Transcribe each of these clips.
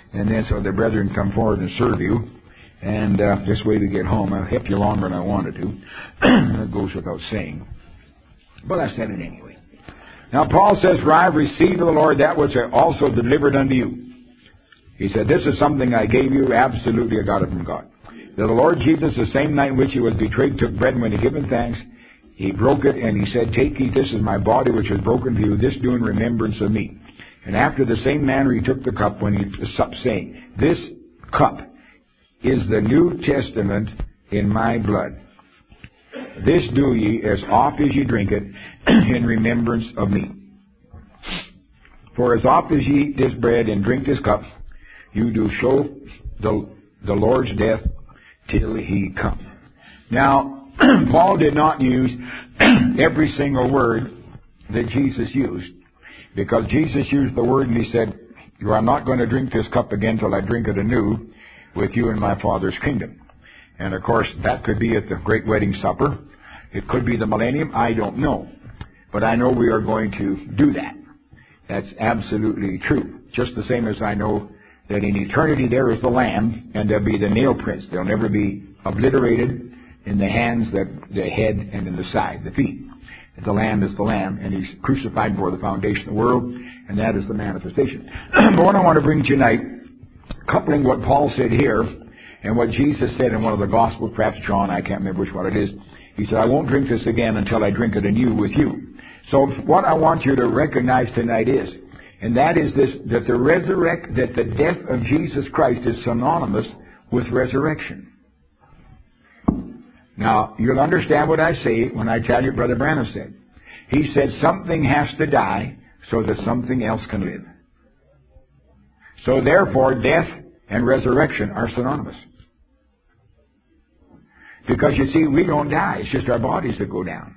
And then so the brethren come forward and serve you. And this way we get home. I've kept you longer than I wanted to. That goes without saying. But I said it anyway. Now Paul says, for I have received of the Lord that which I also delivered unto you. He said, this is something I gave you. Absolutely I got it from God. That the Lord Jesus, the same night in which he was betrayed, took bread, and when he given thanks, he broke it, and he said, take, eat, this is my body which is broken for you. This do in remembrance of me. And after the same manner he took the cup when he supped, saying, this cup is the New Testament in my blood. This do ye as oft as ye drink it in remembrance of me. For as oft as ye eat this bread and drink this cup, you do show the Lord's death till he come. Now, Paul did not use every single word that Jesus used, because Jesus used the word and he said, you are not going to drink this cup again till I drink it anew with you in my Father's kingdom. And of course, that could be at the great wedding supper. It could be the millennium. I don't know. But I know we are going to do that. That's absolutely true. Just the same as I know that in eternity there is the Lamb, and there'll be the nail prints. They'll never be obliterated in the hands, the head, and in the side, the feet. The Lamb is the Lamb, and he's crucified before the foundation of the world, and that is the manifestation. But what I want to bring tonight, coupling what Paul said here and what Jesus said in one of the Gospels, perhaps John, I can't remember which one it is. He said, I won't drink this again until I drink it anew with you. So what I want you to recognize tonight is, and that is this, that the death of Jesus Christ is synonymous with resurrection. Now, you'll understand what I say when I tell you Brother Branham said. He said something has to die so that something else can live. So therefore, death and resurrection are synonymous. Because you see, we don't die. It's just our bodies that go down.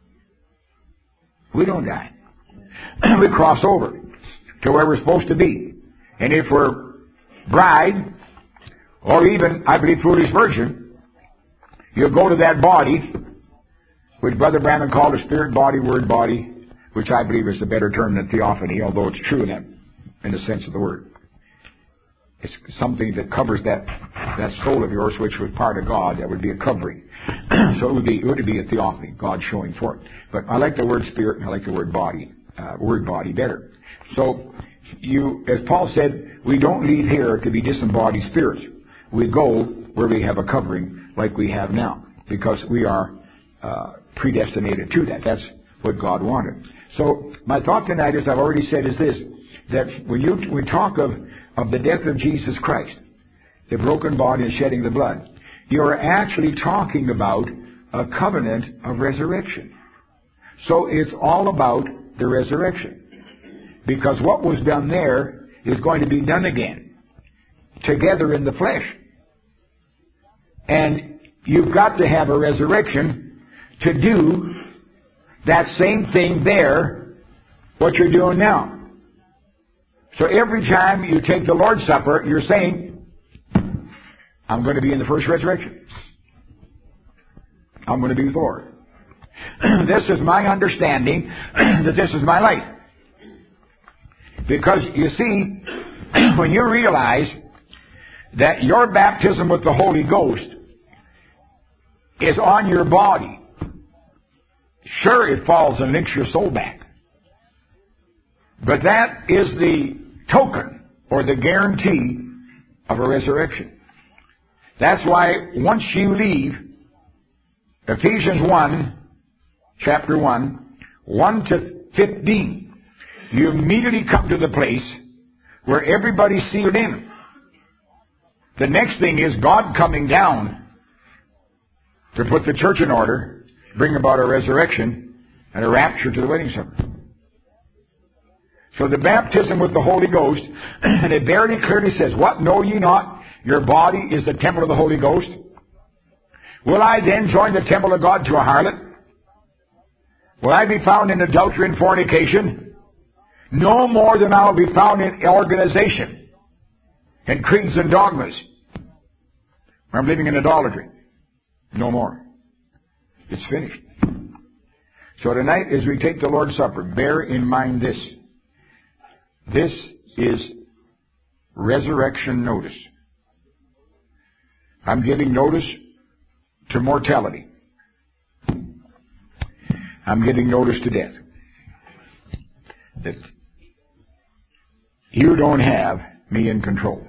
We don't die. We cross over to where we're supposed to be. And if we're bride, or even, I believe, foolish virgin, you'll go to that body, which Brother Branham called a spirit body, word body, which I believe is a better term than theophany, although it's true in the sense of the word. It's something that covers that soul of yours, which was part of God. That would be a covering. So it would be a theophany, God showing forth. But I like the word spirit and I like the word body better. So as Paul said, we don't leave here to be disembodied spirits. We go where we have a covering like we have now, because we are predestinated to that. That's what God wanted. So my thought tonight, as I've already said, is this, that when we talk of the death of Jesus Christ, the broken body and shedding the blood, you are actually talking about a covenant of resurrection. So it's all about the resurrection. Because what was done there is going to be done again, together in the flesh. And you've got to have a resurrection to do that same thing there, what you're doing now. So every time you take the Lord's Supper, you're saying, I'm going to be in the first resurrection. I'm going to be with the Lord. This is my understanding that this is my life. Because, you see, when you realize that your baptism with the Holy Ghost is on your body, sure, it falls and links your soul back. But that is the token or the guarantee of a resurrection. That's why once you leave, Ephesians 1, chapter 1, 1 to 15, you immediately come to the place where everybody's sealed in. The next thing is God coming down to put the church in order, bring about a resurrection and a rapture to the wedding supper. So the baptism with the Holy Ghost, and it very clearly says, what, know ye not, your body is the temple of the Holy Ghost? Will I then join the temple of God to a harlot? Will I be found in adultery and fornication? No more than I will be found in organization and creeds and dogmas. I'm living in idolatry. No more. It's finished. So tonight, as we take the Lord's Supper, bear in mind this. This is resurrection notice. I'm giving notice to mortality. I'm giving notice to death. That you don't have me in control.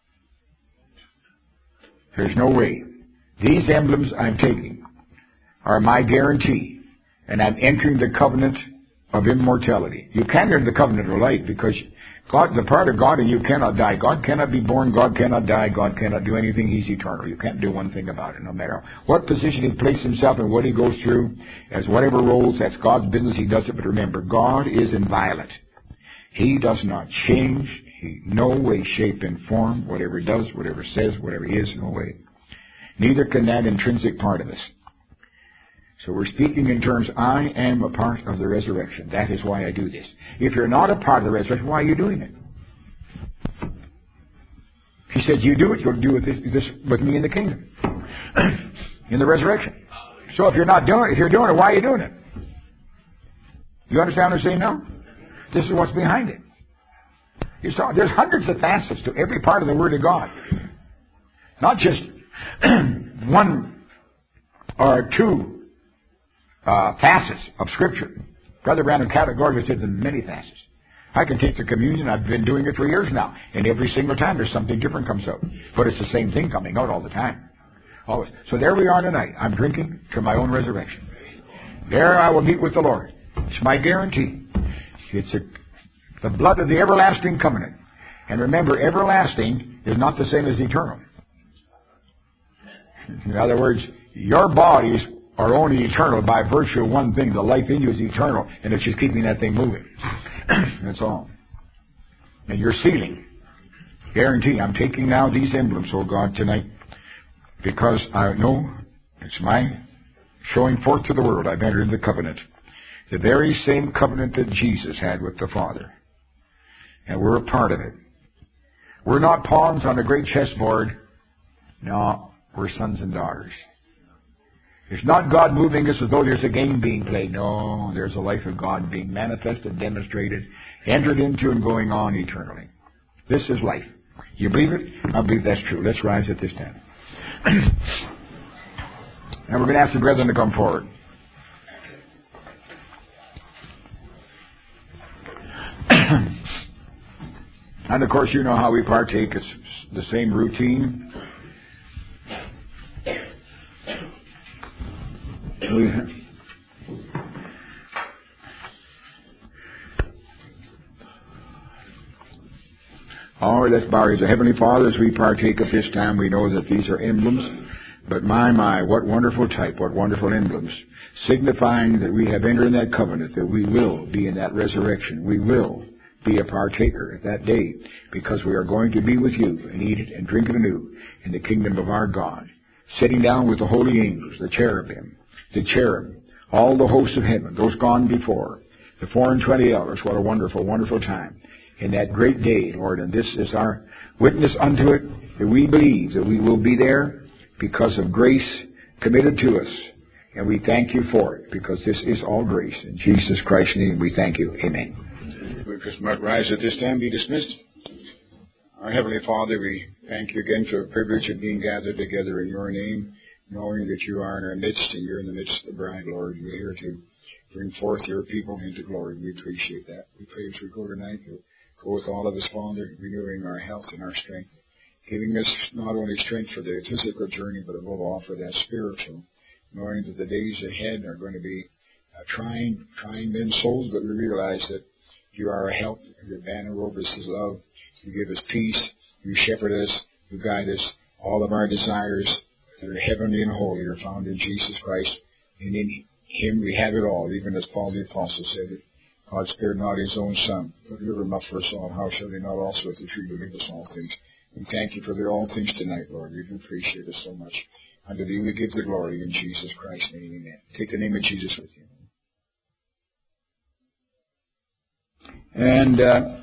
There's no way. These emblems I'm taking are my guarantee, and I'm entering the covenant of immortality. You can't enter the covenant of life because God, the part of God in you cannot die. God cannot be born. God cannot die. God cannot do anything. He's eternal. You can't do one thing about it, no matter what position he places himself and what he goes through. As whatever roles, that's God's business. He does it. But remember, God is inviolate. He does not change. He no way, shape, and form. Whatever he does, whatever he says, whatever he is, no way. Neither can that intrinsic part of us. So we're speaking in terms, I am a part of the resurrection. That is why I do this. If you're not a part of the resurrection, why are you doing it? He said, you do it, you'll do this with me in the kingdom. In the resurrection. So if you're not doing it, if you're doing it, why are you doing it? You understand what I'm saying now? This is what's behind it. You saw, there's hundreds of facets to every part of the Word of God. Not just one or two facets of Scripture. Brother Branham categorically said there's many facets. I can take the communion. I've been doing it for years now. And every single time there's something different comes out. But it's the same thing coming out all the time. Always. So there we are tonight. I'm drinking to my own resurrection. There I will meet with the Lord. It's my guarantee. It's the blood of the everlasting covenant. And remember, everlasting is not the same as eternal. In other words, your bodies are only eternal by virtue of one thing. The life in you is eternal, and it's just keeping that thing moving. That's all. And you're sealing. Guarantee. I'm taking now these emblems, oh God, tonight, because I know it's my showing forth to the world. I've entered the covenant. The very same covenant that Jesus had with the Father. And we're a part of it. We're not pawns on a great chessboard. No, we're sons and daughters. It's not God moving us as though there's a game being played. No, there's a life of God being manifested, demonstrated, entered into, and going on eternally. This is life. You believe it? I believe that's true. Let's rise at this time. And we're going to ask the brethren to come forward. And of course, you know how we partake. It's the same routine. All right, let's bow our heads. Heavenly Father, as we partake of this time, we know that these are emblems. But my, what wonderful type, what wonderful emblems, signifying that we have entered in that covenant, that we will be in that resurrection. We will be a partaker at that day, because we are going to be with you and eat it and drink it anew in the kingdom of our God, sitting down with the holy angels, the cherubim, the cherub, all the hosts of heaven, those gone before, the 24 elders. What a wonderful, wonderful time in that great day, Lord. And this is our witness unto it, that we believe that we will be there because of grace committed to us. And we thank you for it, because this is all grace. In Jesus Christ's name we thank you. Amen. We just might rise at this time, be dismissed. Our Heavenly Father, we thank you again for the privilege of being gathered together in your name, knowing that you are in our midst and you're in the midst of the bride, Lord. You're here to bring forth your people into glory. We appreciate that. We pray as we go tonight, you'll go with all of us, Father, renewing our health and our strength, giving us not only strength for the physical journey, but above all for that spiritual, knowing that the days ahead are going to be trying men's souls, but we realize that you are our help. Your banner over us is love. You give us peace. You shepherd us. You guide us. All of our desires that are heavenly and holy are found in Jesus Christ. And in him we have it all, even as Paul the Apostle said it. God spared not his own son, but delivered him up for us all. How shall he not also with the freely give us all things? We thank you for the all things tonight, Lord. We do appreciate it so much. Unto thee we give the glory in Jesus Christ's name. Amen. Take the name of Jesus with you. And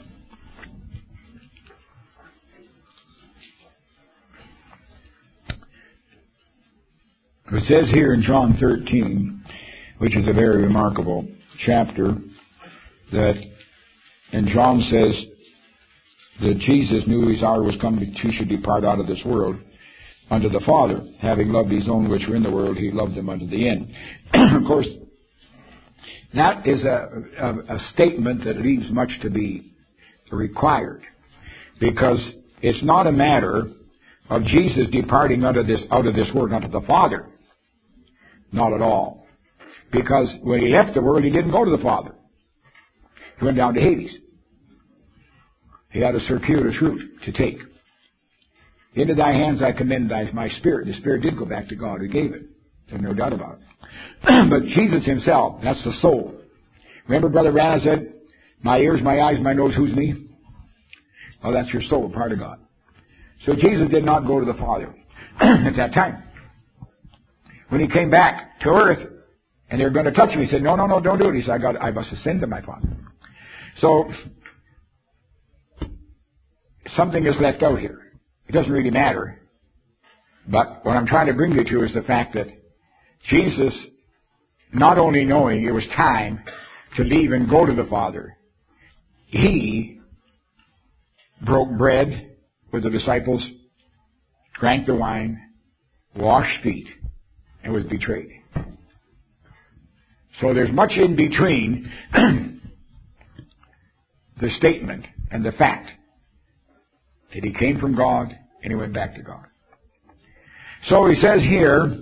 it says here in John 13, which is a very remarkable chapter, that, and John says, that Jesus knew his hour was come that he should depart out of this world unto the Father, having loved his own which were in the world, he loved them unto the end. Of course, that is a statement that leaves much to be required, because it's not a matter of Jesus departing out of this world unto the Father. Not at all. Because when he left the world, he didn't go to the Father. He went down to Hades. He had a circuitous route to take. Into thy hands I commend my spirit. The spirit did go back to God who gave it. There's no doubt about it. But Jesus himself, that's the soul. Remember Brother Rana said, my ears, my eyes, my nose, who's me? Oh, that's your soul, part of God. So Jesus did not go to the Father at that time. When he came back to earth, and they were going to touch him, he said, no, don't do it. He said, I must ascend to my Father. So, something is left out here. It doesn't really matter. But what I'm trying to bring you to is the fact that Jesus, not only knowing it was time to leave and go to the Father, he broke bread with the disciples, drank the wine, washed feet, and was betrayed. So there's much in between the statement and the fact that he came from God and he went back to God. So he says here,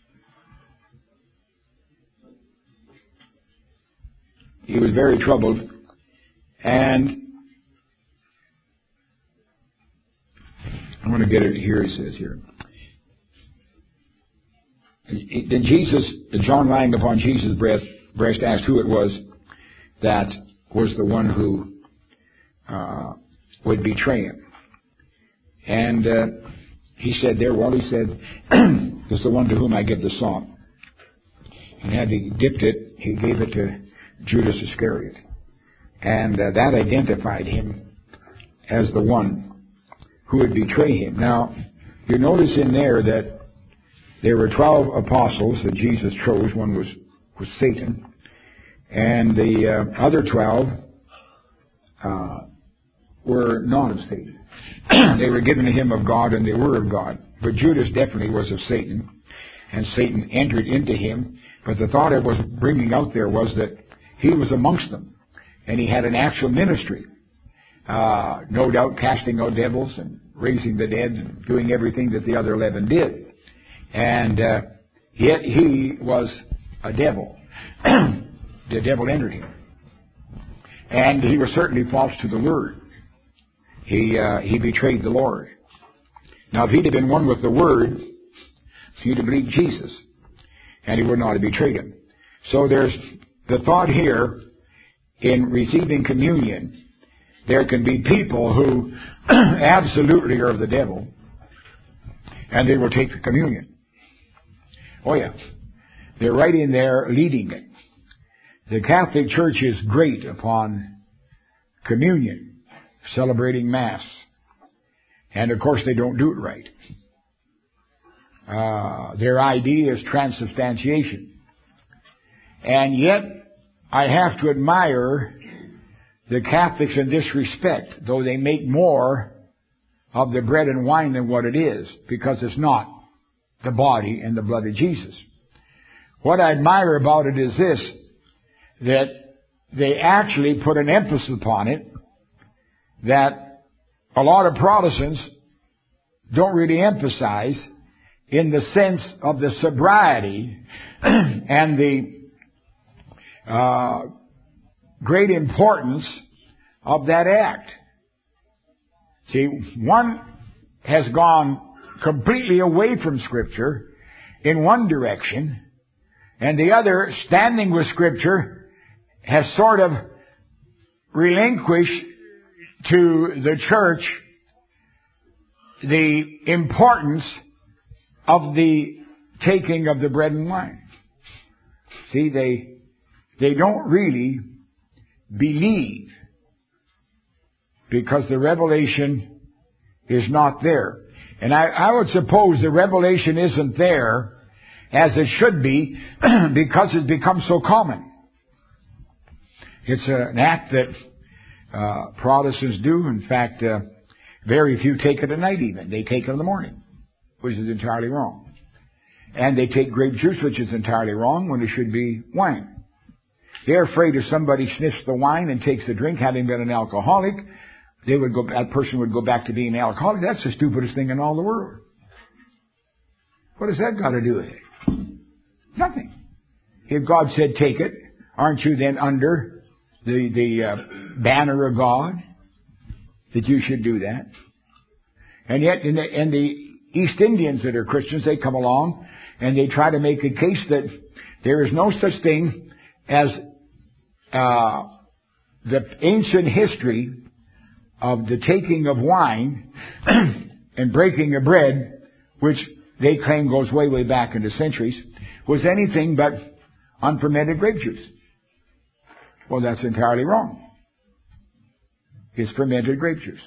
he was very troubled, and I'm going to get it here, he says here. Then John lying upon Jesus' breast asked who it was that was the one who would betray him. And he said, it's the one to whom I give the salt. And had he dipped it, he gave it to Judas Iscariot. And that identified him as the one who would betray him. Now, you notice in there that there were 12 apostles that Jesus chose. One was Satan. And the other 12 were not of Satan. They were given to him of God, and they were of God. But Judas definitely was of Satan, and Satan entered into him. But the thought it was bringing out there was that he was amongst them, and he had an actual ministry. No doubt casting out devils and raising the dead and doing everything that the other 11 did. And yet he was a devil. The devil entered him. And he was certainly false to the Word. He betrayed the Lord. Now, if he'd have been one with the Word, he'd have believed Jesus, and he would not have betrayed him. So there's the thought here in receiving communion. There can be people who absolutely are of the devil, and they will take the communion. Oh, yeah. They're right in there leading it. The Catholic Church is great upon communion, celebrating Mass. And, of course, they don't do it right. Their idea is transubstantiation. And yet, I have to admire the Catholics in this respect, though they make more of the bread and wine than what it is, because it's not the body and the blood of Jesus. What I admire about it is this, that they actually put an emphasis upon it that a lot of Protestants don't really emphasize, in the sense of the sobriety and the great importance of that act. See, one has gone completely away from Scripture in one direction, and the other, standing with Scripture, has sort of relinquished to the church the importance of the taking of the bread and wine. See, they don't really believe, because the revelation is not there. And I would suppose the revelation isn't there as it should be because it's become so common. It's an act that Protestants do. In fact, very few take it at night even. They take it in the morning, which is entirely wrong. And they take grape juice, which is entirely wrong, when it should be wine. They're afraid if somebody sniffs the wine and takes the drink, having been an alcoholic, that person would go back to being an alcoholic. That's the stupidest thing in all the world. What has that got to do with it? Nothing. If God said take it, aren't you then under the banner of God that you should do that? And yet, in the East Indians that are Christians, they come along and they try to make a case that there is no such thing as the ancient history of the taking of wine and breaking of bread, which they claim goes way, way back into centuries, was anything but unfermented grape juice. Well, that's entirely wrong. It's fermented grape juice.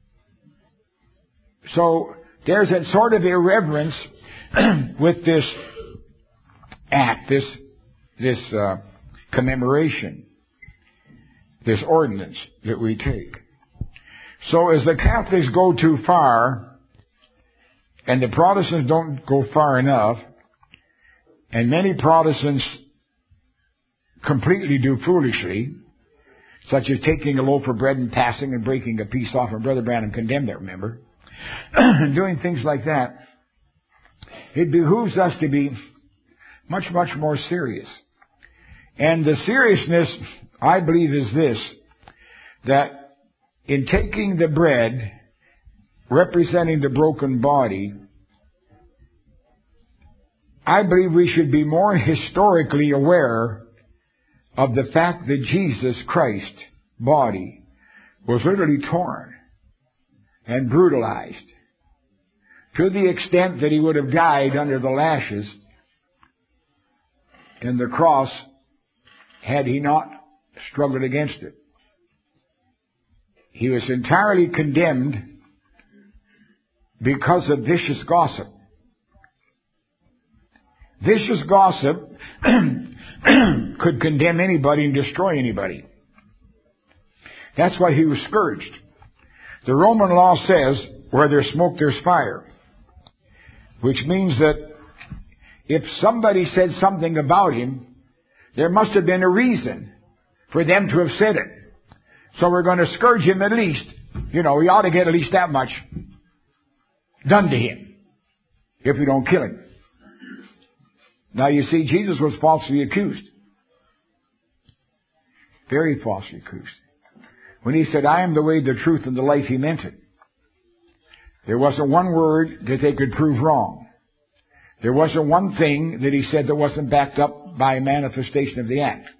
So there's a sort of irreverence with this act, this commemoration, this ordinance that we take. So as the Catholics go too far, and the Protestants don't go far enough, and many Protestants completely do foolishly, such as taking a loaf of bread and passing and breaking a piece off, and Brother Branham condemned that, remember, and doing things like that, it behooves us to be much, much more serious. And the seriousness, I believe, is this, that in taking the bread, representing the broken body, I believe we should be more historically aware of the fact that Jesus Christ's body was literally torn and brutalized to the extent that he would have died under the lashes and the cross had he not struggled against it. He was entirely condemned because of vicious gossip. Vicious gossip could condemn anybody and destroy anybody. That's why he was scourged. The Roman law says, where there's smoke, there's fire. Which means that if somebody said something about him, there must have been a reason for them to have said it. So we're going to scourge him at least. You know, we ought to get at least that much done to him if we don't kill him. Now you see, Jesus was falsely accused. Very falsely accused. When he said, I am the way, the truth, and the life, he meant it. There wasn't one word that they could prove wrong. There wasn't one thing that he said that wasn't backed up by a manifestation of the act.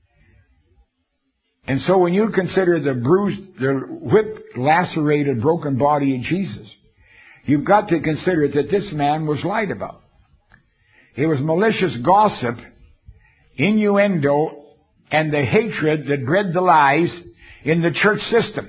And so when you consider the bruised, the whipped, lacerated, broken body of Jesus, you've got to consider that this man was lied about. It was malicious gossip, innuendo, and the hatred that bred the lies in the church system.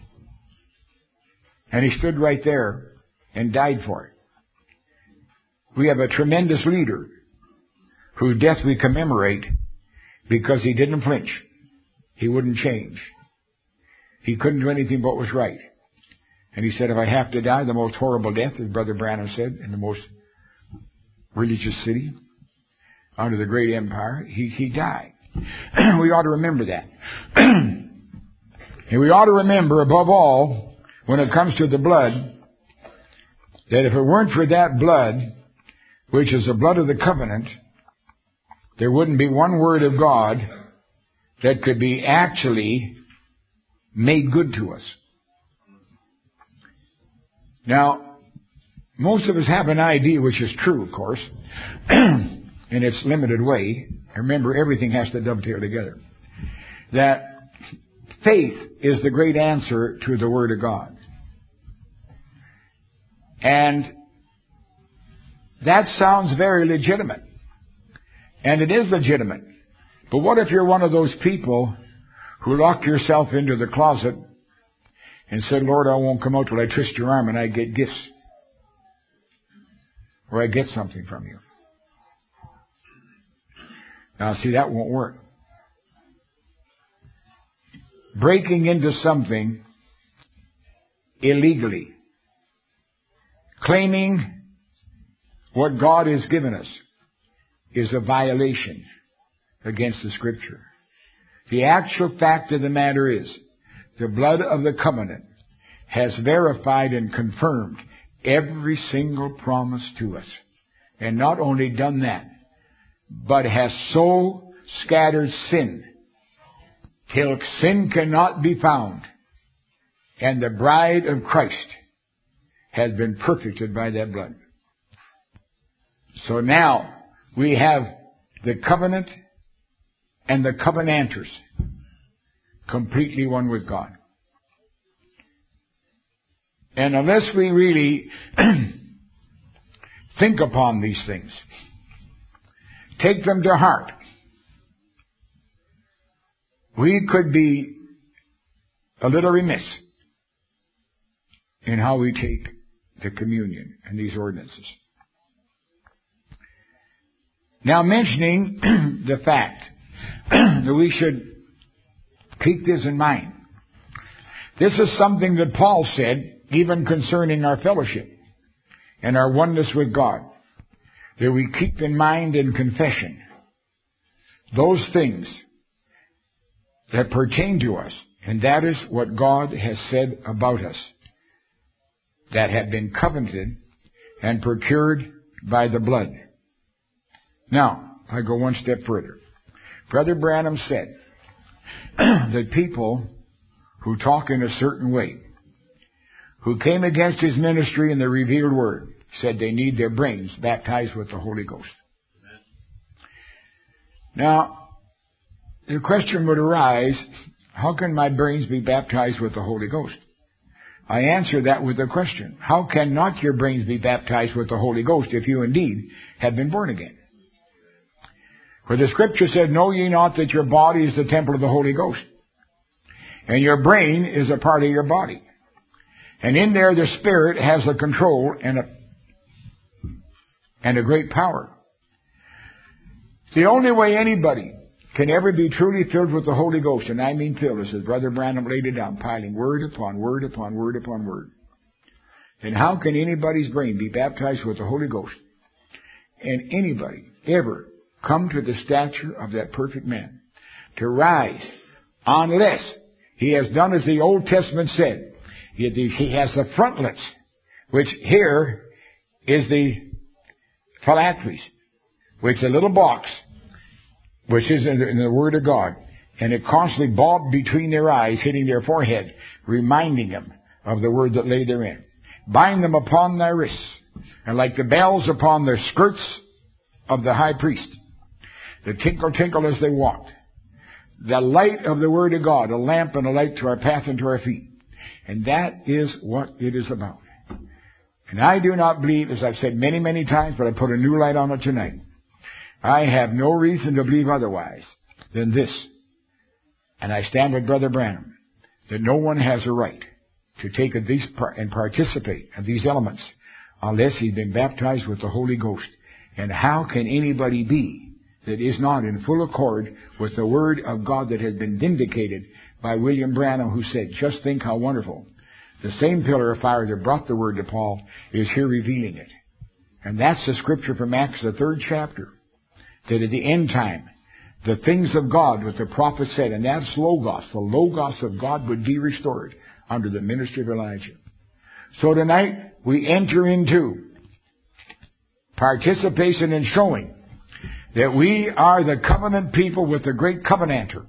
And he stood right there and died for it. We have a tremendous leader whose death we commemorate because he didn't flinch. He wouldn't change. He couldn't do anything but what was right. And he said, if I have to die the most horrible death, as Brother Branham said, in the most religious city, under the great empire, he died. We ought to remember that. And we ought to remember, above all, when it comes to the blood, that if it weren't for that blood, which is the blood of the covenant, there wouldn't be one word of God that could be actually made good to us. Now, most of us have an idea, which is true, of course, in its limited way. Remember, everything has to dovetail together. That faith is the great answer to the Word of God. And that sounds very legitimate. And it is legitimate. But what if you're one of those people who locked yourself into the closet and said, Lord, I won't come out till I twist your arm and I get gifts. Or I get something from you. Now, see, that won't work. breaking into something illegally, claiming what God has given us, is a violation against the Scripture. The actual fact of the matter is, the blood of the covenant has verified and confirmed every single promise to us. And not only done that, but has so scattered sin till sin cannot be found. And the bride of Christ has been perfected by that blood. So now we have the covenant and the covenanters completely one with God. And unless we really think upon these things, take them to heart, we could be a little remiss in how we take the communion and these ordinances. Now, mentioning the fact that we should keep this in mind. This is something that Paul said, even concerning our fellowship and our oneness with God, that we keep in mind in confession those things that pertain to us, and that is what God has said about us, that have been covenanted and procured by the blood. Now, I go one step further. Brother Branham said that people who talk in a certain way, who came against his ministry and the revealed word, said they need their brains baptized with the Holy Ghost. Now, the question would arise, how can my brains be baptized with the Holy Ghost? I answer that with a question. How can not your brains be baptized with the Holy Ghost if you indeed have been born again? For the Scripture said, know ye not that your body is the temple of the Holy Ghost? And your brain is a part of your body. And in there the Spirit has a control and a great power. The only way anybody can ever be truly filled with the Holy Ghost, and I mean filled, as Brother Branham laid it down, piling word upon word upon word upon word. And how can anybody's brain be baptized with the Holy Ghost and anybody ever come to the stature of that perfect man, to rise, unless he has done as the Old Testament said. He has the frontlets, which here is the phylacteries, which is a little box, which is in the Word of God. And it constantly bobbed between their eyes, hitting their forehead, reminding them of the Word that lay therein. Bind them upon thy wrists, and like the bells upon the skirts of the high priest, the tinkle, tinkle as they walked. The light of the Word of God, a lamp and a light to our path and to our feet. And that is what it is about. And I do not believe, as I've said many, many times, but I put a new light on it tonight, I have no reason to believe otherwise than this. And I stand with Brother Branham, that no one has a right to take of these and participate in these elements unless he's been baptized with the Holy Ghost. And how can anybody be that is not in full accord with the Word of God that has been vindicated by William Branham, who said, just think how wonderful. The same pillar of fire that brought the Word to Paul is here revealing it. And that's the Scripture from Acts, the 3rd chapter, that at the end time, the things of God, what the prophet said, and that's Logos, the Logos of God would be restored under the ministry of Elijah. So tonight, we enter into participation in showing that we are the covenant people with the great covenanter.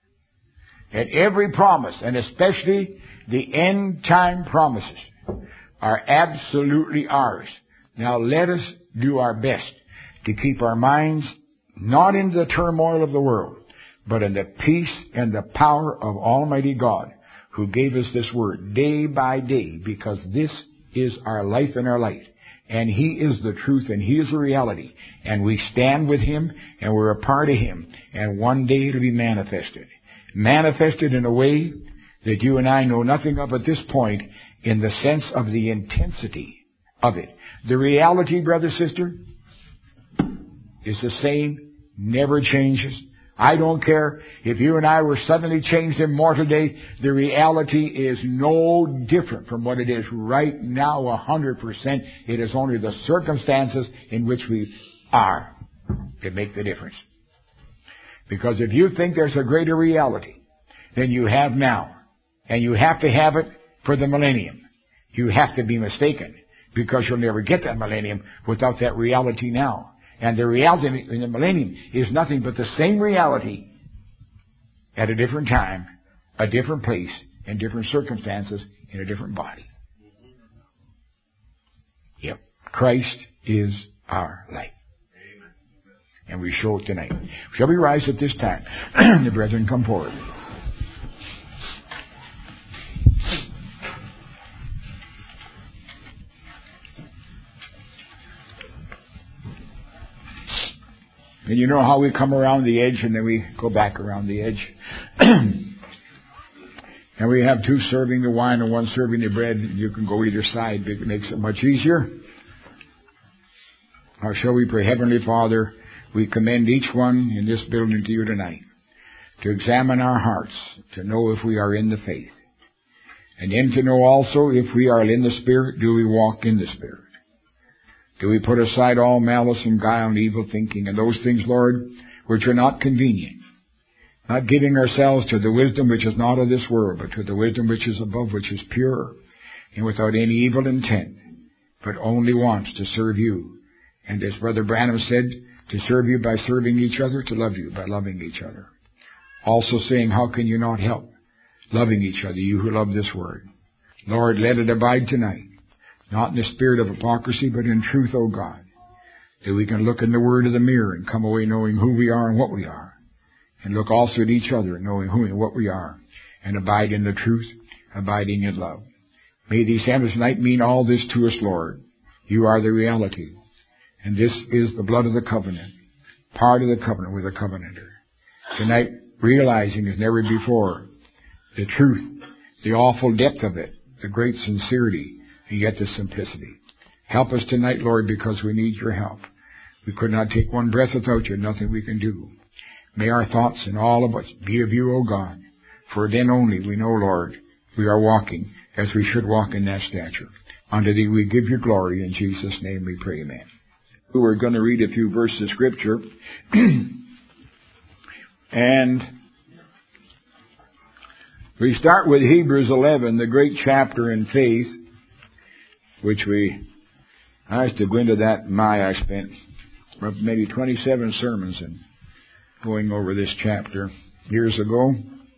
And every promise, and especially the end time promises, are absolutely ours. Now let us do our best to keep our minds not in the turmoil of the world, but in the peace and the power of Almighty God, who gave us this word day by day, because this is our life and our light. And He is the truth and He is the reality. And we stand with Him and we're a part of Him. And one day it'll be manifested. Manifested in a way that you and I know nothing of at this point, in the sense of the intensity of it. The reality, brother, sister, is the same, never changes, I don't care if you and I were suddenly changed in mortal day. The reality is no different from what it is right now, 100%. It is only the circumstances in which we are that make the difference. Because if you think there's a greater reality than you have now, and you have to have it for the millennium, you have to be mistaken, because you'll never get that millennium without that reality now. And the reality in the millennium is nothing but the same reality at a different time, a different place, in different circumstances, in a different body. Yep. Christ is our light. And we show it tonight. Shall we rise at this time? The brethren come forward. And you know how we come around the edge and then we go back around the edge. And we have two serving the wine and one serving the bread. You can go either side. It makes it much easier. Or shall we pray? Heavenly Father, we commend each one in this building to you tonight, to examine our hearts, to know if we are in the faith. And then to know also if we are in the Spirit, do we walk in the Spirit? Do we put aside all malice and guile and evil thinking and those things, Lord, which are not convenient? Not giving ourselves to the wisdom which is not of this world, but to the wisdom which is above, which is pure and without any evil intent, but only wants to serve you. And as Brother Branham said, to serve you by serving each other, to love you by loving each other. Also saying, how can you not help loving each other, you who love this word? Lord, let it abide tonight. Not in the spirit of hypocrisy, but in truth, O God, that we can look in the word of the mirror and come away knowing who we are and what we are, and look also at each other knowing who and what we are, and abide in the truth, abiding in love. May these hymns tonight mean all this to us, Lord. You are the reality, and this is the blood of the covenant, part of the covenant with the covenanter. Tonight, realizing as never before the truth, the awful depth of it, the great sincerity, and yet the simplicity. Help us tonight, Lord, because we need your help. We could not take one breath without you, nothing we can do. May our thoughts and all of us be of you, O God, for then only we know, Lord, we are walking as we should walk in that stature. Unto thee we give you glory. In Jesus' name we pray, amen. We're going to read a few verses of Scripture. And we start with Hebrews 11, the great chapter in faith, which I used to go into that. I spent maybe 27 sermons in going over this chapter years ago.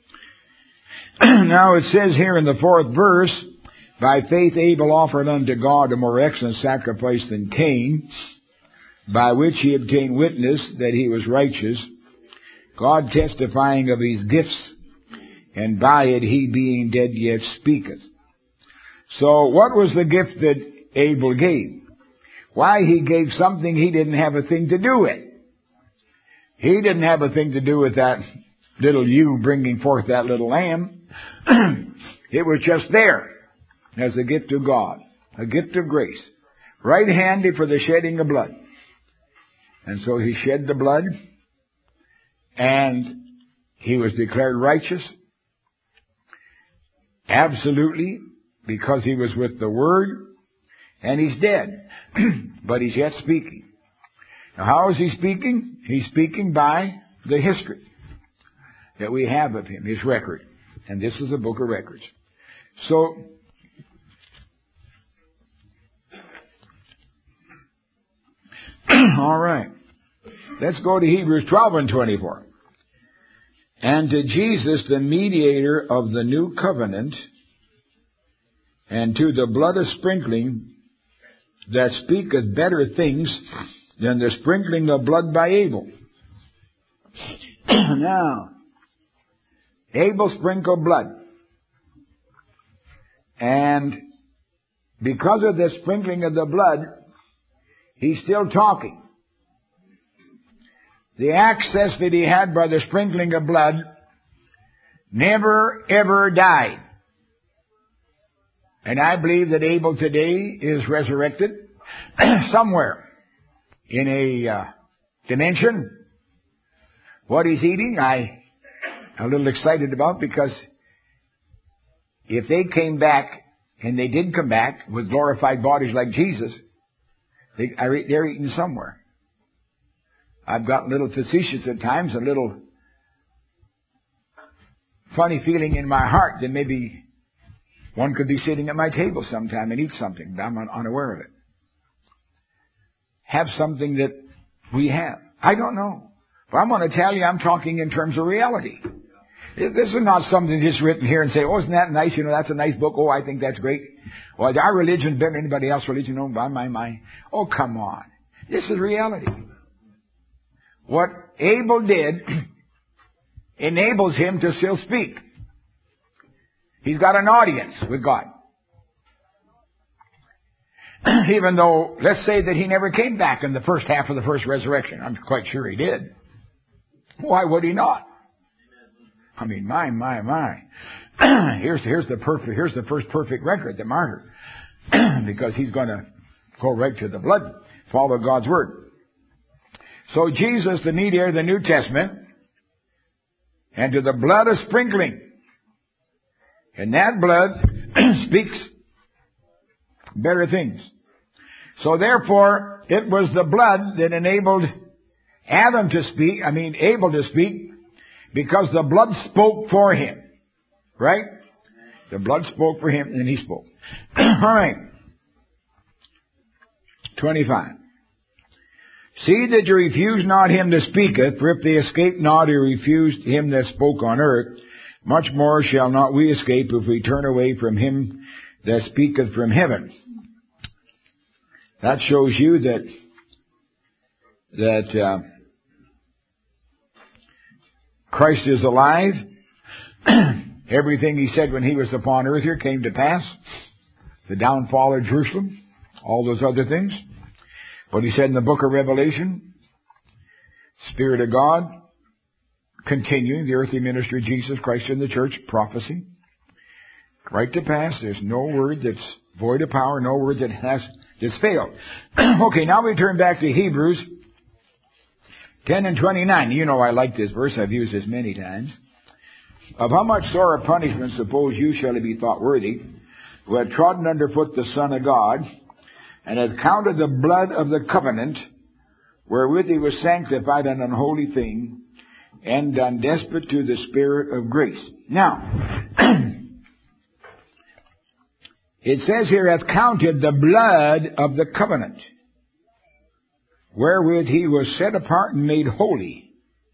Now it says here in the 4th verse, by faith Abel offered unto God a more excellent sacrifice than Cain, by which he obtained witness that he was righteous, God testifying of his gifts, and by it he being dead yet speaketh. So what was the gift that Abel gave? Why, he gave something he didn't have a thing to do with. He didn't have a thing to do with that little ewe bringing forth that little lamb. It was just there as a gift of God, a gift of grace, right handy for the shedding of blood. And so he shed the blood, and he was declared righteous, absolutely, because he was with the Word, and he's dead. But he's yet speaking. Now, how is he speaking? He's speaking by the history that we have of him, his record. And this is a book of records. So, all right. Let's go to Hebrews 12 and 24. And to Jesus, the mediator of the new covenant, and to the blood of sprinkling that speaketh better things than the sprinkling of blood by Abel. Now, Abel sprinkled blood. And because of the sprinkling of the blood, he's still talking. The access that he had by the sprinkling of blood never, ever died. And I believe that Abel today is resurrected somewhere in a dimension What he's eating, I'm a little excited about, because if they came back, and they did come back with glorified bodies like Jesus, they're eating somewhere. I've got a little facetious at times, a little funny feeling in my heart that maybe one could be sitting at my table sometime and eat something, but I'm unaware of it. Have something that we have. I don't know. But I'm going to tell you, I'm talking in terms of reality. This is not something just written here and say, oh, isn't that nice? You know, that's a nice book. Oh, I think that's great. Well, is our religion better than anybody else's religion? Oh, my. Oh, come on. This is reality. What Abel did enables him to still speak. He's got an audience with God. Even though, let's say that he never came back in the first half of the first resurrection. I'm quite sure he did. Why would he not? I mean, my. Here's the first perfect record, the martyr. Because he's going to go right to the blood, follow God's word. So Jesus, the mediator of the New Testament, and to the blood of sprinkling. And that blood speaks better things. So therefore, it was the blood that enabled Abel to speak, because the blood spoke for him. Right? The blood spoke for him, and he spoke. All right. 25. See that you refuse not him that speaketh, for if they escape not who refused him that spoke on earth, much more shall not we escape if we turn away from him that speaketh from heaven. That shows you that Christ is alive. Everything he said when he was upon earth here came to pass. The downfall of Jerusalem, all those other things. But he said in the book of Revelation, Spirit of God, continuing the earthly ministry of Jesus Christ in the church, prophecy, right to pass. There's no word that's void of power, no word that's failed. Okay, now we turn back to Hebrews 10 and 29. You know I like this verse. I've used this many times. Of how much sorer punishment suppose you shall be thought worthy, who had trodden underfoot the Son of God, and had counted the blood of the covenant, wherewith he was sanctified an unholy thing, and done despot to the Spirit of grace. Now, it says here, hath counted the blood of the covenant, wherewith he was set apart and made holy,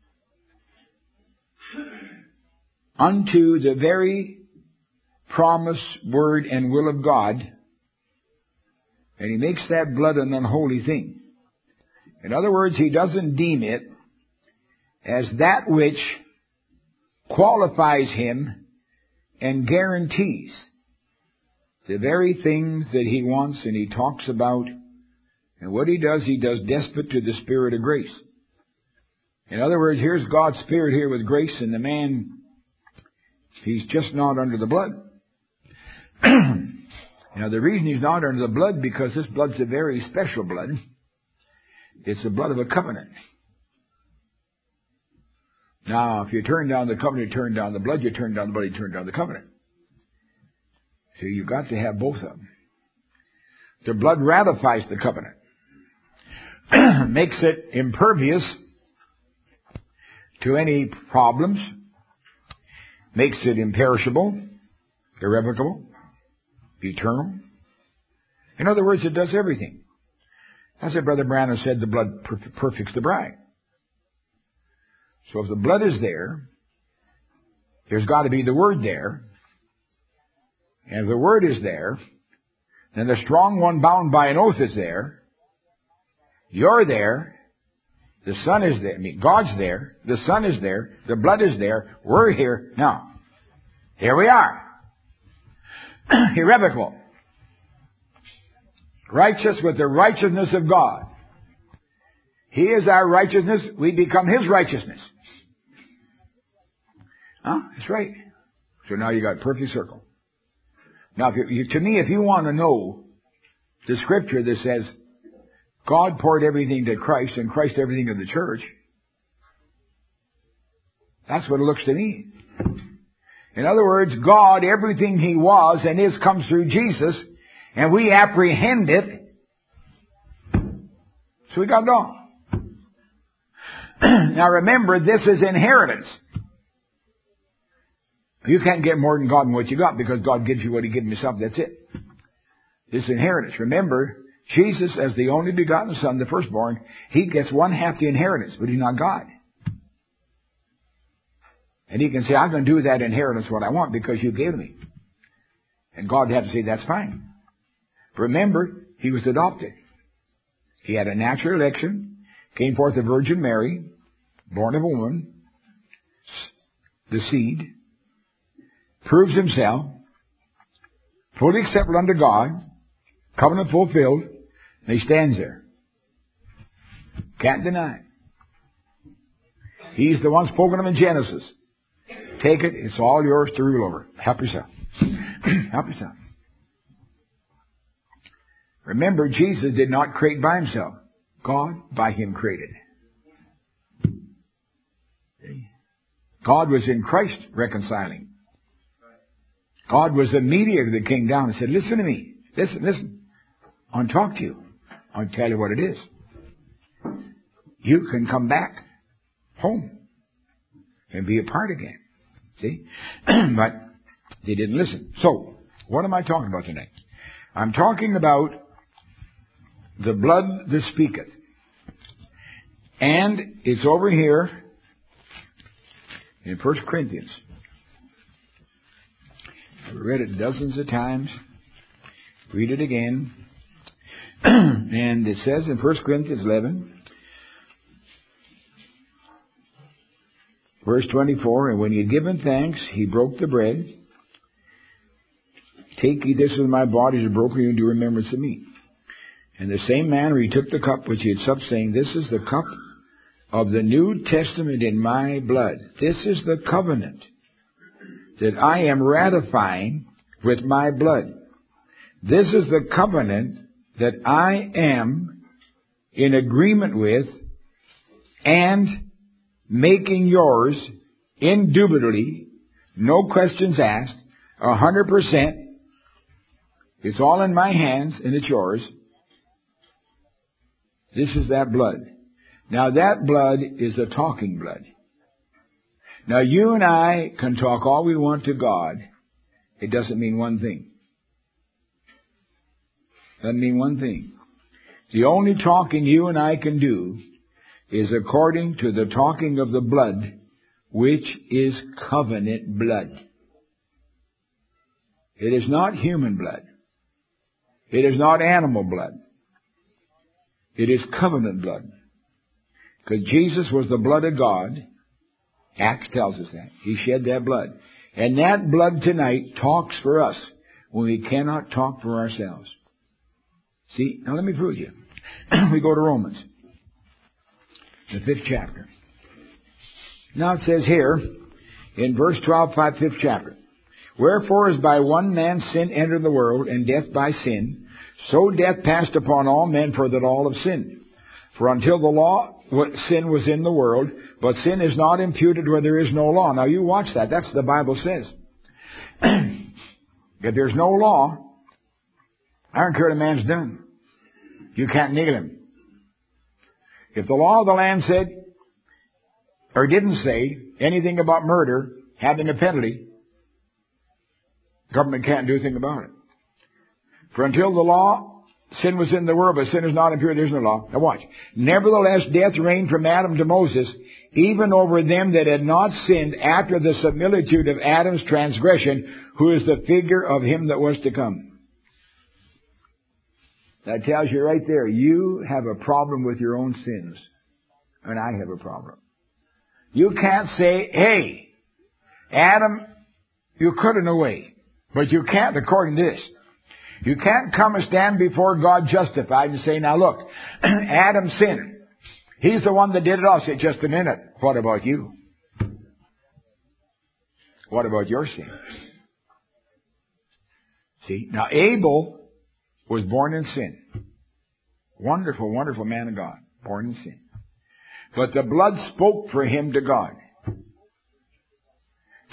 unto the very promise, word, and will of God, and he makes that blood an unholy thing. In other words, he doesn't deem it as that which qualifies him and guarantees the very things that he wants and he talks about. And what he does despot to the Spirit of grace. In other words, here's God's Spirit here with grace, and the man, he's just not under the blood. Now, the reason he's not under the blood, because this blood's a very special blood. It's the blood of a covenant. Now, if you turn down the covenant, you turn down the blood. You turn down the blood, you turn down the covenant. So you've got to have both of them. The blood ratifies the covenant. Makes it impervious to any problems. Makes it imperishable, irrevocable, eternal. In other words, it does everything. That's what Brother Branham said, the blood perfects the bride. So if the blood is there, there's got to be the Word there. And if the Word is there, then the strong one bound by an oath is there. You're there. The Son is there. God's there. The Son is there. The blood is there. We're here. Now, here we are. Irrevocable. Righteous with the righteousness of God. He is our righteousness. We become His righteousness. Huh? That's right. So now you got a perfect circle. Now, to me, if you want to know the scripture that says God poured everything to Christ and Christ everything to the church, That's what it looks to me. In other words, God, everything He was and is comes through Jesus, and we apprehend it, so we got it all. Now remember, this is inheritance. You can't get more than God than what you got, because God gives you what He gives Himself. That's it. This inheritance. Remember, Jesus, as the only begotten Son, the firstborn, He gets 1/2 the inheritance, but He's not God. And He can say, I'm going to do that inheritance what I want because you gave me. And God had to say, that's fine. Remember, He was adopted. He had a natural election, came forth of Virgin Mary, born of a woman, the seed, proves Himself, fully acceptable unto God, covenant fulfilled, and He stands there. Can't deny it. He's the one spoken of in Genesis. Take it, it's all yours to rule over. Help yourself. Help yourself. Remember, Jesus did not create by Himself. God by Him created. God was in Christ reconciling. God was the mediator that came down and said, listen to me. Listen. I want to talk to you. I want to tell you what it is. You can come back home and be a part again. See? But they didn't listen. So, what am I talking about tonight? I'm talking about the blood that speaketh. And it's over here in 1 Corinthians. I've read it dozens of times. Read it again. And it says in 1 Corinthians 11, verse 24, and when he had given thanks, he broke the bread. Take ye, this is my body, is broken, you do remembrance of me. And the same manner he took the cup which he had supped, saying, this is the cup of the New Testament in my blood. This is the covenant that I am ratifying with my blood. This is the covenant that I am in agreement with and making yours indubitably, no questions asked, 100%. It's all in my hands and it's yours. This is that blood. Now that blood is a talking blood. Now you and I can talk all we want to God. It doesn't mean one thing. Doesn't mean one thing. The only talking you and I can do is according to the talking of the blood, which is covenant blood. It is not human blood. It is not animal blood. It is covenant blood. Because Jesus was the blood of God. Acts tells us that. He shed that blood. And that blood tonight talks for us when we cannot talk for ourselves. See, now let me prove you. We go to Romans, the 5th chapter. Now it says here, in verse 12, 5th chapter, wherefore as by one man sin entered the world, and death by sin, so death passed upon all men, for that all have sinned. For until the law, sin was in the world, but sin is not imputed where there is no law. Now you watch that. That's what the Bible says. If there's no law, I don't care what a man's done. You can't nail him. If the law of the land said, or didn't say, anything about murder having a penalty, government can't do anything about it. For until the law, sin was in the world, but sin is not impure, there's no law. Now watch. Nevertheless, death reigned from Adam to Moses, even over them that had not sinned after the similitude of Adam's transgression, who is the figure of him that was to come. That tells you right there, you have a problem with your own sins. And I have a problem. You can't say, hey, Adam, you could in a way. But you can't, according to this. You can't come and stand before God justified and say, now look, Adam sinned. He's the one that did it all. Say, just a minute. What about you? What about your sin? See, now Abel was born in sin. Wonderful, wonderful man of God. Born in sin. But the blood spoke for him to God.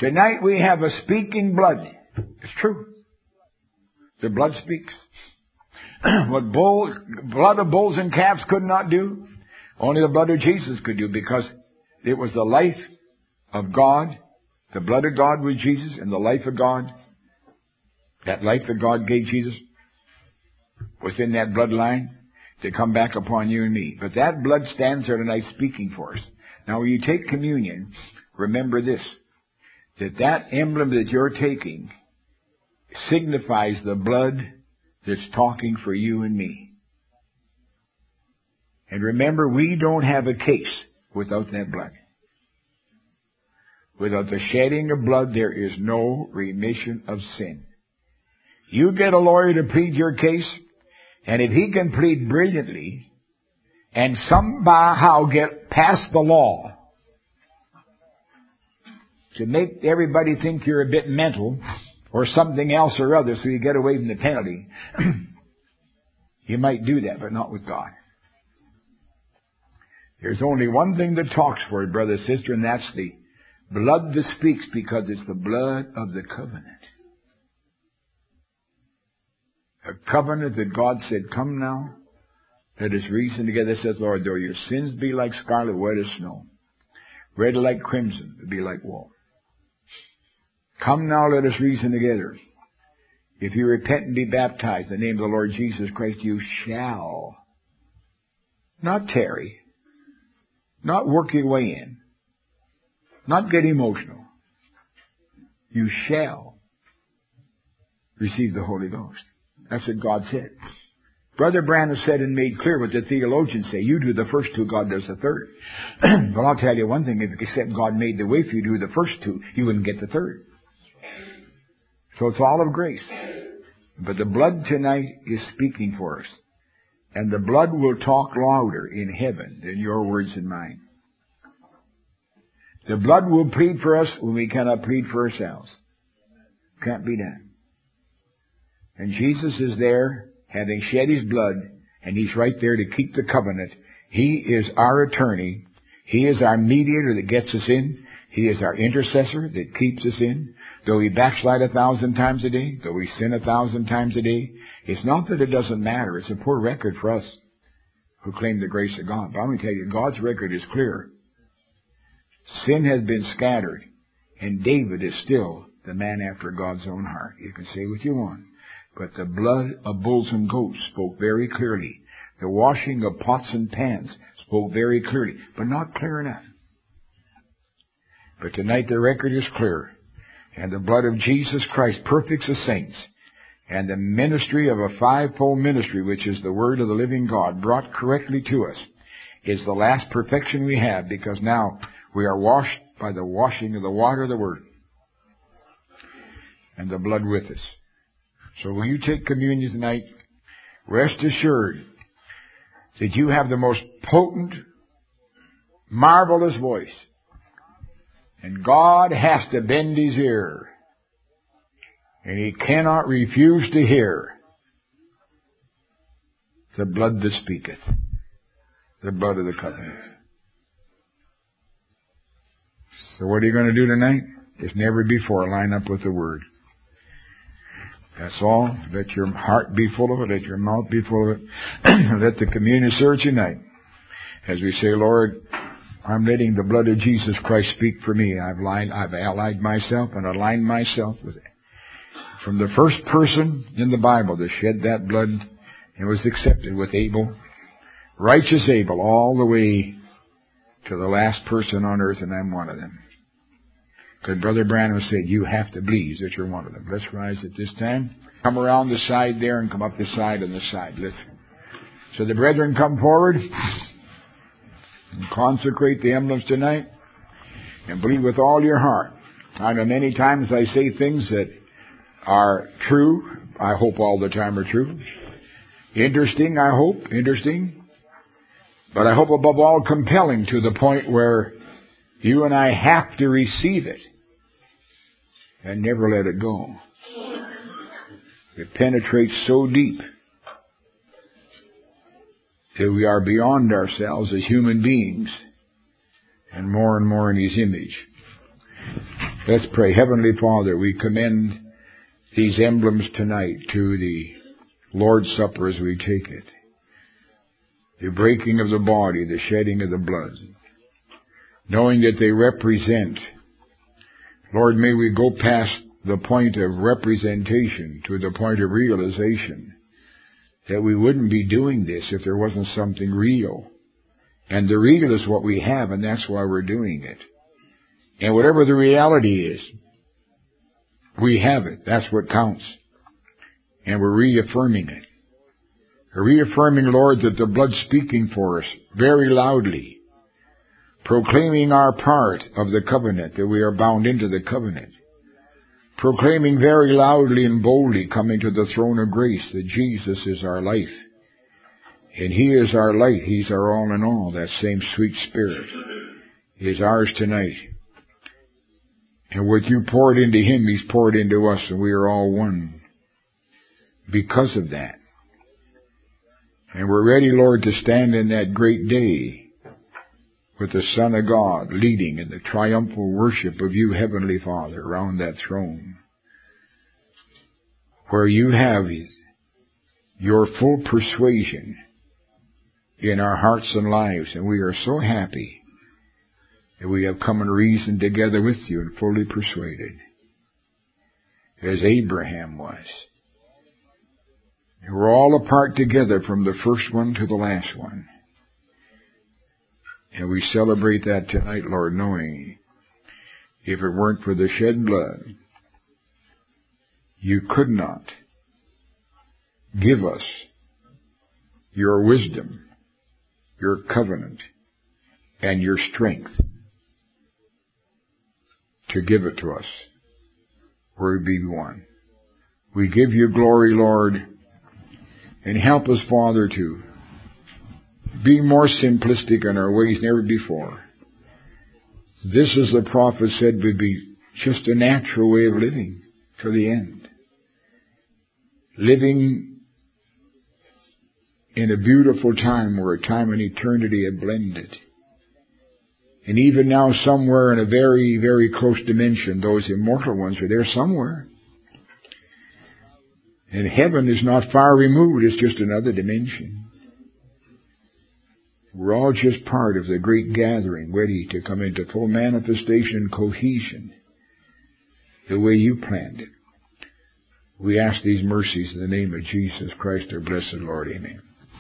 Tonight we have a speaking blood. It's true. The blood speaks. What blood of bulls and calves could not do, only the blood of Jesus could do, because it was the life of God. The blood of God was Jesus, and the life of God, that life that God gave Jesus, was in that bloodline to come back upon you and me. But that blood stands there tonight speaking for us. Now when you take communion, remember this, that emblem that you're taking signifies the blood that's talking for you and me. And remember, we don't have a case without that blood. Without the shedding of blood, there is no remission of sin. You get a lawyer to plead your case, and if he can plead brilliantly and somehow get past the law to make everybody think you're a bit mental or something else or other so you get away from the penalty, you might do that, but not with God. There's only one thing that talks for it, brother, sister, and that's the blood that speaks, because it's the blood of the covenant. A covenant that God said, come now, let us reason together. Says, Lord, though your sins be like scarlet, white as snow, red like crimson, to be like wool. Come now, let us reason together. If you repent and be baptized in the name of the Lord Jesus Christ, you shall not tarry, not work your way in, not get emotional. You shall receive the Holy Ghost. That's what God said. Brother Branham said and made clear what the theologians say. You do the first two, God does the third. But I'll tell you one thing, except God made the way for you to do the first two, you wouldn't get the third. So it's all of grace. But the blood tonight is speaking for us. And the blood will talk louder in heaven than your words and mine. The blood will plead for us when we cannot plead for ourselves. Can't be done. And Jesus is there, having shed His blood, and He's right there to keep the covenant. He is our attorney. He is our mediator that gets us in. He is our intercessor that keeps us in. Though we backslide 1,000 times a day, though we sin 1,000 times a day, it's not that it doesn't matter. It's a poor record for us who claim the grace of God. But I'm going to tell you, God's record is clear. Sin has been scattered, and David is still the man after God's own heart. You can say what you want. But the blood of bulls and goats spoke very clearly. The washing of pots and pans spoke very clearly, but not clear enough. But tonight the record is clear. And the blood of Jesus Christ perfects the saints. And the ministry of a fivefold ministry, which is the word of the living God, brought correctly to us, is the last perfection we have, because now we are washed by the washing of the water of the word and the blood with us. So when you take communion tonight, rest assured that you have the most potent, marvelous voice. And God has to bend His ear. And He cannot refuse to hear the blood that speaketh. The blood of the covenant. So what are you going to do tonight? If never before, line up with the Word. That's all. Let your heart be full of it. Let your mouth be full of it. Let the communion serve tonight. As we say, Lord, I'm letting the blood of Jesus Christ speak for me. I've allied myself and aligned myself with it. From the first person in the Bible that shed that blood and was accepted with Abel, righteous Abel, all the way to the last person on earth, and I'm one of them. Because Brother Branham said, you have to believe that you're one of them. Let's rise at this time. Come around the side there and come up the side and the side. So the brethren come forward and consecrate the emblems tonight and believe with all your heart. I know many times I say things that are true. I hope all the time are true. Interesting, I hope. Interesting. But I hope above all compelling, to the point where you and I have to receive it and never let it go. It penetrates so deep that we are beyond ourselves as human beings and more in His image. Let's pray. Heavenly Father, we commend these emblems tonight to the Lord's Supper as we take it. The breaking of the body, the shedding of the blood. Knowing that they represent, Lord, may we go past the point of representation to the point of realization that we wouldn't be doing this if there wasn't something real. And the real is what we have, and that's why we're doing it. And whatever the reality is, we have it. That's what counts. And we're reaffirming it. We're reaffirming, Lord, that the blood's speaking for us very loudly, proclaiming our part of the covenant, that we are bound into the covenant, proclaiming very loudly and boldly, coming to the throne of grace, that Jesus is our life. And He is our light. He's our all in all. That same sweet Spirit is ours tonight. And what you poured into Him, He's poured into us, and we are all one because of that. And we're ready, Lord, to stand in that great day with the Son of God leading in the triumphal worship of you, Heavenly Father, around that throne, where you have your full persuasion in our hearts and lives. And we are so happy that we have come and reasoned together with you and fully persuaded, as Abraham was. And we're all apart together from the first one to the last one. And we celebrate that tonight, Lord, knowing if it weren't for the shed blood, you could not give us your wisdom, your covenant, and your strength to give it to us where we be one. We give you glory, Lord, and help us, Father, to be more simplistic in our ways than ever before. This, as the prophet said, would be just a natural way of living to the end. Living in a beautiful time where time and eternity have blended. And even now somewhere in a very, very close dimension, those immortal ones are there somewhere. And heaven is not far removed, it's just another dimension. We're all just part of the great gathering, ready to come into full manifestation and cohesion, the way you planned it. We ask these mercies in the name of Jesus Christ, our blessed Lord. Amen.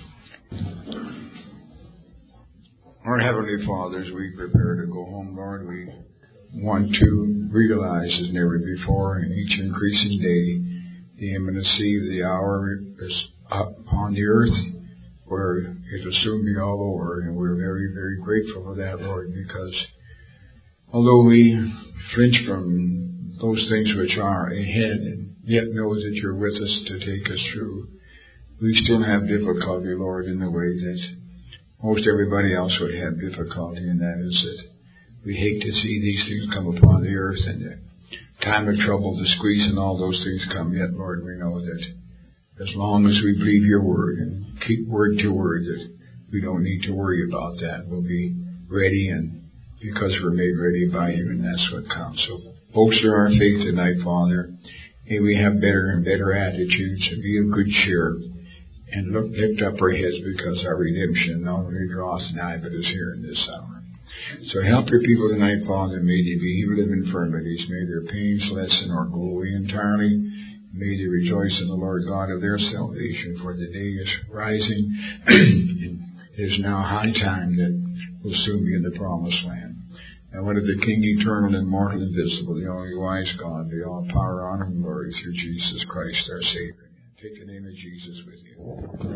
Our Heavenly Father, as we prepare to go home, Lord, we want to realize as never before in each increasing day the imminency of the hour is upon the earth, where it will soon be all over. And we're very, very grateful for that, Lord, because although we flinch from those things which are ahead and yet know that you're with us to take us through, we still have difficulty, Lord, in the way that most everybody else would have difficulty, and that is that we hate to see these things come upon the earth and the time of trouble, the squeeze, and all those things come. Yet, Lord, we know that as long as we believe your word and keep word to word, that we don't need to worry about that. We'll be ready, and because we're made ready by you, and that's what counts. So bolster our faith tonight, Father. May we have better and better attitudes and be of good cheer and lift up our heads, because our redemption not only draws nigh, but is here in this hour. So help your people tonight, Father. May they be healed of infirmities. May their pains lessen or go away entirely. May they rejoice in the Lord God of their salvation, for the day is rising. It is now high time that we'll soon be in the promised land. And what of the King, eternal, immortal, invisible, the only wise God, be all power, honor, and glory through Jesus Christ, our Savior. Take the name of Jesus with you.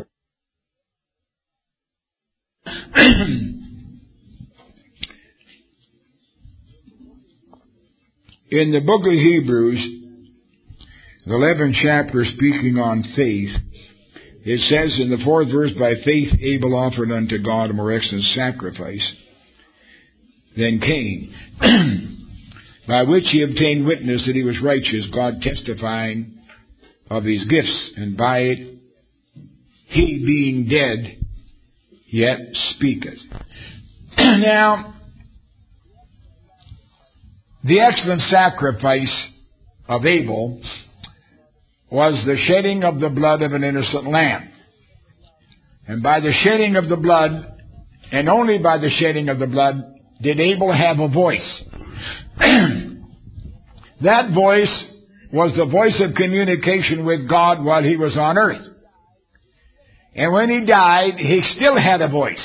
In the book of Hebrews, the 11th chapter, speaking on faith, it says in the 4th verse, by faith Abel offered unto God a more excellent sacrifice than Cain, by which he obtained witness that he was righteous, God testifying of his gifts, and by it he, being dead, yet speaketh. Now, The excellent sacrifice of Abel was the shedding of the blood of an innocent lamb. And by the shedding of the blood, and only by the shedding of the blood, did Abel have a voice. That voice was the voice of communication with God while he was on earth. And when he died, he still had a voice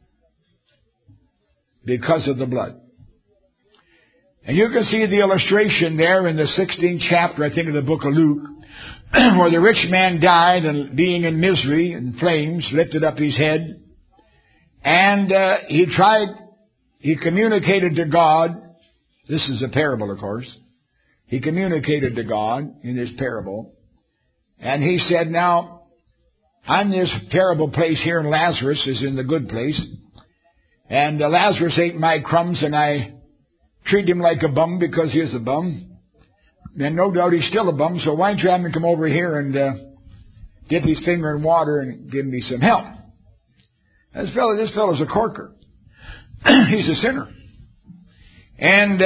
because of the blood. And you can see the illustration there in the 16th chapter, I think, of the book of Luke, where the rich man died and being in misery and flames, lifted up his head. And he communicated to God. This is a parable, of course. He communicated to God in this parable. And he said, now, I'm this terrible place here, and Lazarus is in the good place. And Lazarus ate my crumbs, and I treat him like a bum because he is a bum. And no doubt he's still a bum, so why don't you have him come over here and dip his finger in water and give me some help? This fellow's a corker. He's a sinner. And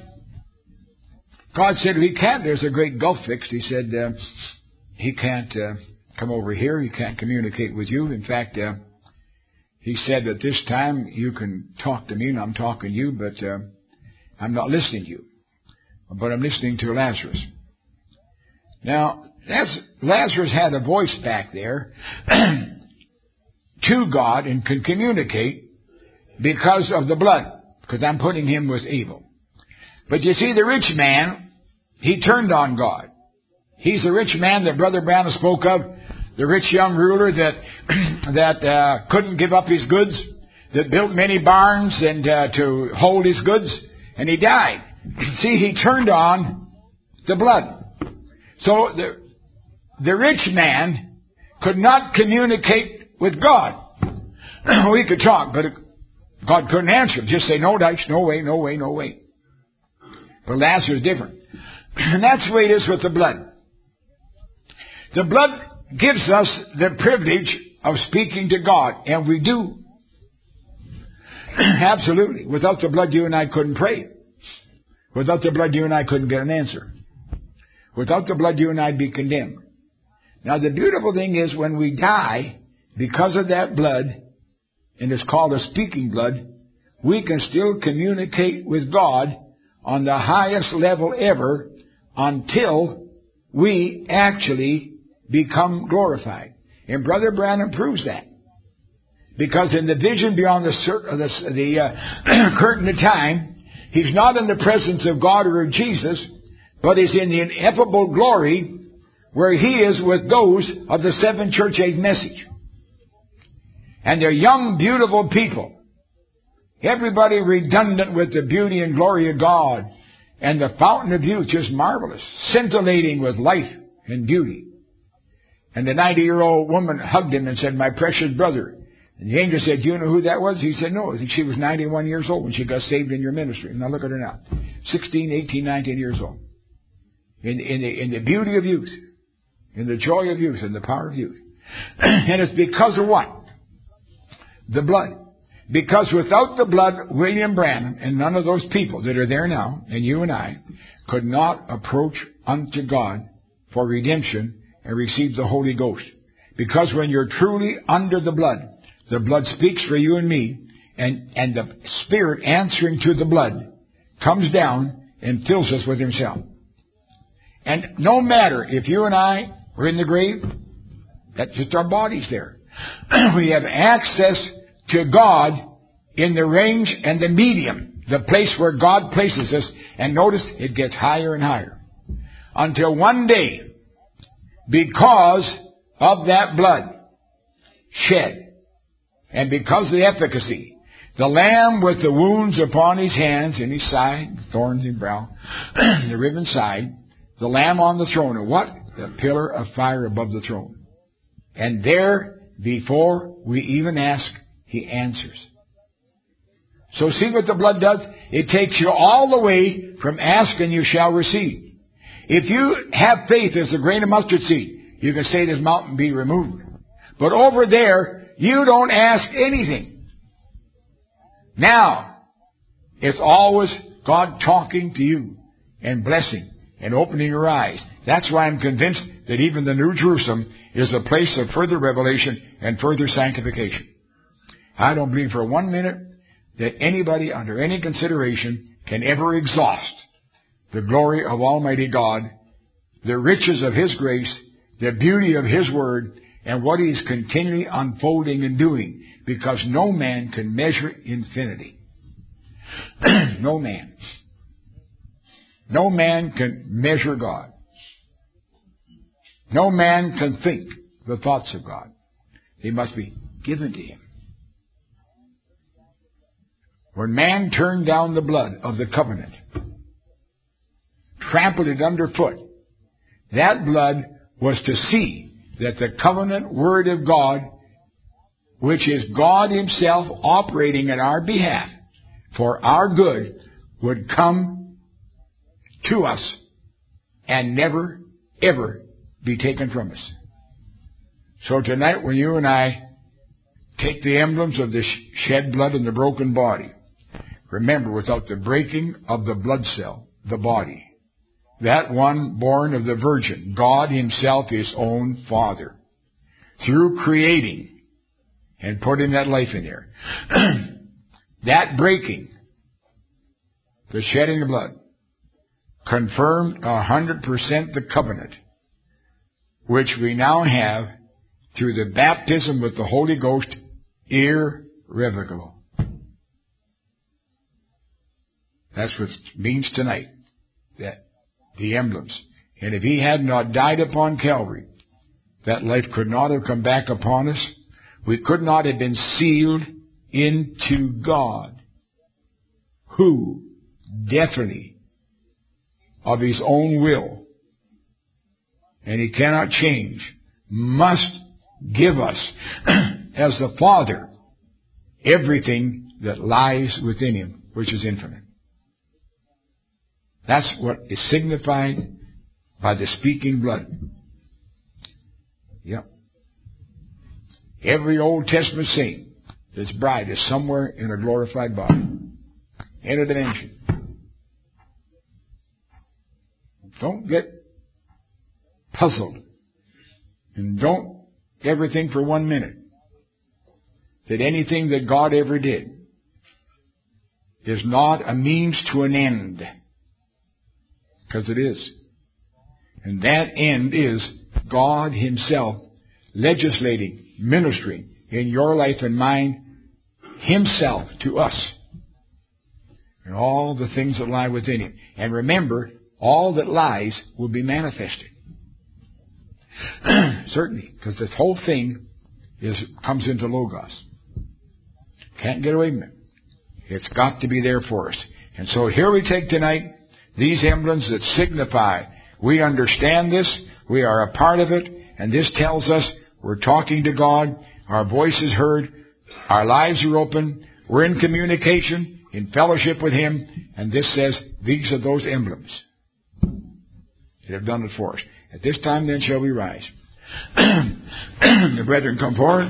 God said, he can't. There's a great gulf fixed. He said, he can't come over here. He can't communicate with you. In fact, he said, at this time you can talk to me, and I'm talking to you, but I'm not listening to you. But I'm listening to Lazarus. Now, Lazarus had a voice back there to God and could communicate because of the blood, because I'm putting him with Abel. But you see, the rich man, he turned on God. He's the rich man that Brother Branham spoke of, the rich young ruler that couldn't give up his goods, that built many barns and to hold his goods, and he died. See, he turned on the blood. So the rich man could not communicate with God. We could talk, but God couldn't answer him. Just say, no dice, no way, no way, no way. But Lazarus is different. And that's the way it is with the blood. The blood gives us the privilege of speaking to God, and we do. Absolutely. Without the blood, you and I couldn't pray. Without the blood, you and I couldn't get an answer. Without the blood, you and I'd be condemned. Now, the beautiful thing is when we die, because of that blood, and it's called a speaking blood, we can still communicate with God on the highest level ever until we actually become glorified. And Brother Branham proves that. Because in the vision beyond the curtain of time, he's not in the presence of God or of Jesus, but he's in the ineffable glory where he is with those of the seven church age message. And they're young, beautiful people. Everybody redundant with the beauty and glory of God. And the fountain of youth just marvelous, scintillating with life and beauty. And the 90-year-old woman hugged him and said, my precious brother. And the angel said, do you know who that was? He said, no. She was 91 years old when she got saved in your ministry. Now look at her now. 16, 18, 19 years old. In the beauty of youth. In the joy of youth and the power of youth. And it's because of what? The blood. Because without the blood, William Branham and none of those people that are there now, and you and I, could not approach unto God for redemption and receive the Holy Ghost. Because when you're truly under the blood speaks for you and me, and the Spirit answering to the blood comes down and fills us with Himself. And no matter if you and I were in the grave, that's just our bodies there. We have access to God in the range and the medium, the place where God places us. And notice it gets higher and higher. Until one day, because of that blood shed, and because of the efficacy, the Lamb with the wounds upon His hands and His side, thorns in brow, the riven side, the Lamb on the throne. And what? The pillar of fire above the throne. And there, before we even ask, He answers. So see what the blood does? It takes you all the way from ask and you shall receive. If you have faith as a grain of mustard seed, you can say this mountain be removed. But over there, you don't ask anything. Now, it's always God talking to you and blessing and opening your eyes. That's why I'm convinced that even the New Jerusalem is a place of further revelation and further sanctification. I don't believe for 1 minute that anybody under any consideration can ever exhaust the glory of Almighty God, the riches of His grace, the beauty of His Word, and what He's continually unfolding and doing, because no man can measure infinity. No man. No man can measure God. No man can think the thoughts of God. They must be given to Him. When man turned down the blood of the covenant, trampled it underfoot, that blood was to see that the covenant word of God, which is God Himself operating in our behalf for our good, would come to us and never, ever be taken from us. So tonight when you and I take the emblems of the shed blood and the broken body, remember, without the breaking of the blood cell, the body, that one born of the Virgin, God Himself, His own Father, through creating and putting that life in there, that breaking, the shedding of blood, confirmed 100% the covenant, which we now have through the baptism with the Holy Ghost, irrevocable. That's what it means tonight, that the emblems. And if He had not died upon Calvary, that life could not have come back upon us. We could not have been sealed into God, who definitely, of His own will, and He cannot change, must give us, as the Father, everything that lies within Him, which is infinite. That's what is signified by the speaking blood. Yep. Every Old Testament saint, this bride, is somewhere in a glorified body, in a dimension. Don't get puzzled, and don't ever think for 1 minute that anything that God ever did is not a means to an end, because it is. And that end is God Himself legislating, ministering in your life and mine, Himself to us, and all the things that lie within Him. And remember, all that lies will be manifested. Certainly, because this whole thing comes into Logos. Can't get away from it. It's got to be there for us. And so here we take tonight these emblems that signify we understand this, we are a part of it, and this tells us we're talking to God, our voice is heard, our lives are open, we're in communication, in fellowship with Him, and this says these are those emblems that have done it for us. At this time then shall we rise. The brethren come forward.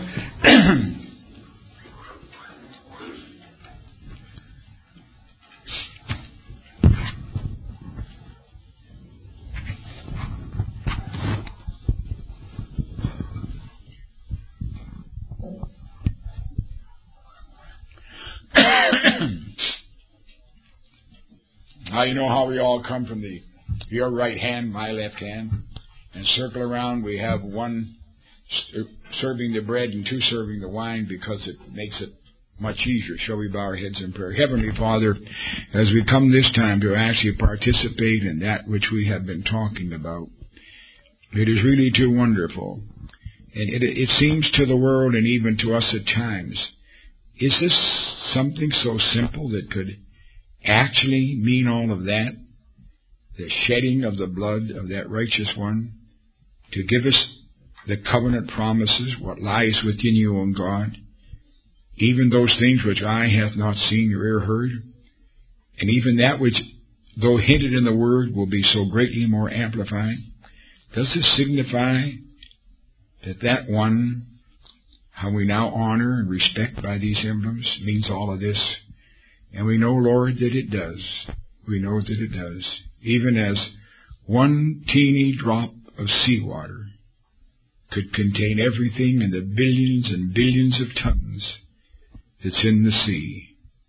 Now you know how we all come from your right hand, my left hand, and circle around. We have one serving the bread and two serving the wine because it makes it much easier. Shall we bow our heads in prayer? Heavenly Father, as we come this time to actually participate in that which we have been talking about, it is really too wonderful. And it seems to the world and even to us at times, is this something so simple that could actually mean all of that? The shedding of the blood of that righteous one to give us the covenant promises, what lies within you, O God, even those things which eye hath not seen or ear heard, and even that which, though hinted in the Word, will be so greatly more amplified. Does this signify that one, how we now honor and respect by these emblems, means all of this? And we know, Lord, that it does. We know that it does. Even as one teeny drop of seawater could contain everything in the billions and billions of tons that's in the sea,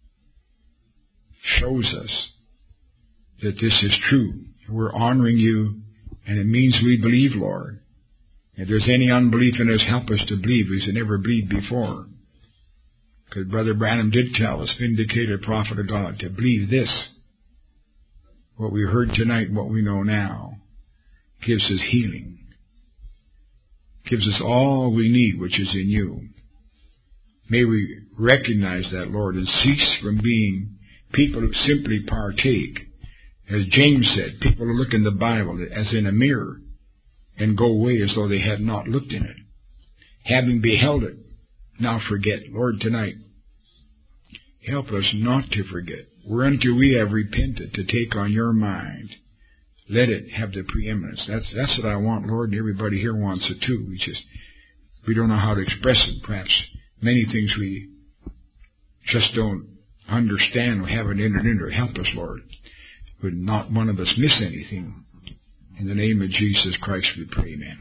shows us that this is true. We're honoring you, and it means we believe, Lord. If there's any unbelief in us, help us to believe as we never believed before. Because Brother Branham did tell us, vindicated prophet of God, to believe this. What we heard tonight, what we know now, gives us healing. Gives us all we need, which is in you. May we recognize that, Lord, and cease from being people who simply partake. As James said, people who look in the Bible as in a mirror and go away as though they had not looked in it. Having beheld it, now forget. Lord, tonight, help us not to forget. Whereunto we have repented, to take on your mind. Let it have the preeminence. That's what I want, Lord, and everybody here wants it too. We don't know how to express it. Perhaps many things we just don't understand. We haven't entered into. Help us, Lord. Would not one of us miss anything. In the name of Jesus Christ we pray, amen.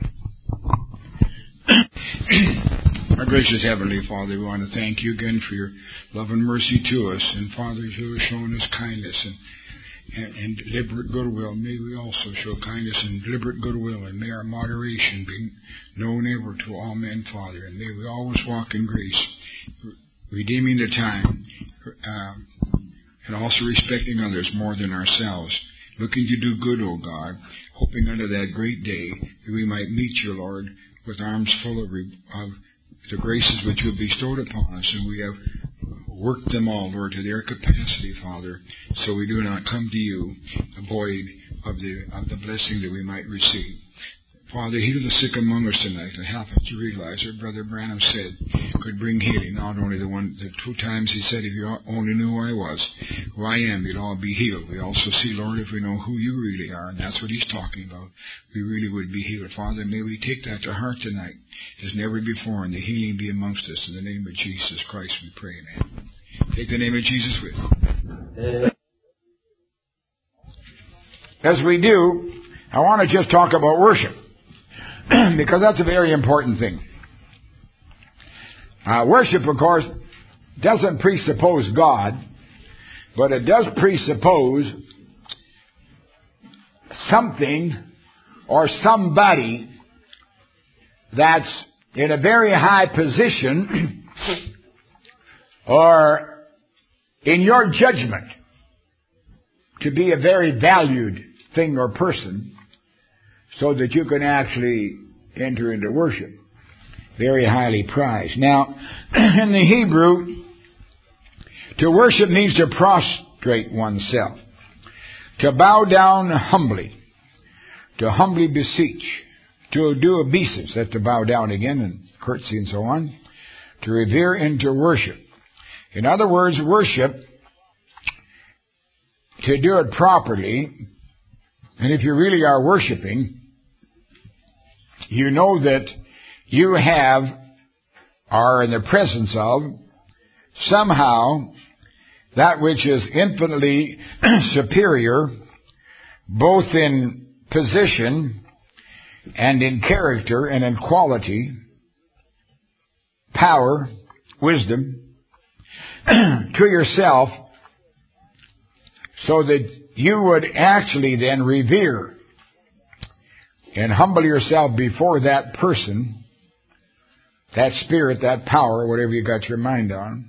Our gracious Heavenly Father, we want to thank you again for your love and mercy to us. And Father, you have shown us kindness and deliberate goodwill. May we also show kindness and deliberate goodwill, and may our moderation be known ever to all men, Father. And may we always walk in grace, redeeming the time, and also respecting others more than ourselves, looking to do good, O God, hoping unto that great day that we might meet you, Lord, with arms full of the graces which you have bestowed upon us, and we have worked them all, Lord, to their capacity, Father, so we do not come to you void of the blessing that we might receive. Father, heal the sick among us tonight, and help us to realize that Brother Branham said could bring healing. Not only the 2 times he said, if you only knew who I was, who I am, you'd all be healed. We also see, Lord, if we know who you really are, and that's what he's talking about, we really would be healed. Father, may we take that to heart tonight as never before, and the healing be amongst us. In the name of Jesus Christ we pray, amen. Take the name of Jesus with you. As we do, I want to just talk about worship. Because that's a very important thing. Worship, of course, doesn't presuppose God, but it does presuppose something or somebody that's in a very high position or in your judgment to be a very valued thing or person, so that you can actually enter into worship. Very highly prized. Now, in the Hebrew, to worship means to prostrate oneself, to bow down humbly, to humbly beseech, to do obeisance, that's to bow down again and curtsy and so on, to revere and to worship. In other words, worship, to do it properly, and if you really are worshiping, you know that you are in the presence of, somehow, that which is infinitely superior, both in position and in character and in quality, power, wisdom, to yourself, so that you would actually then revere and humble yourself before that person, that spirit, that power, whatever you got your mind on,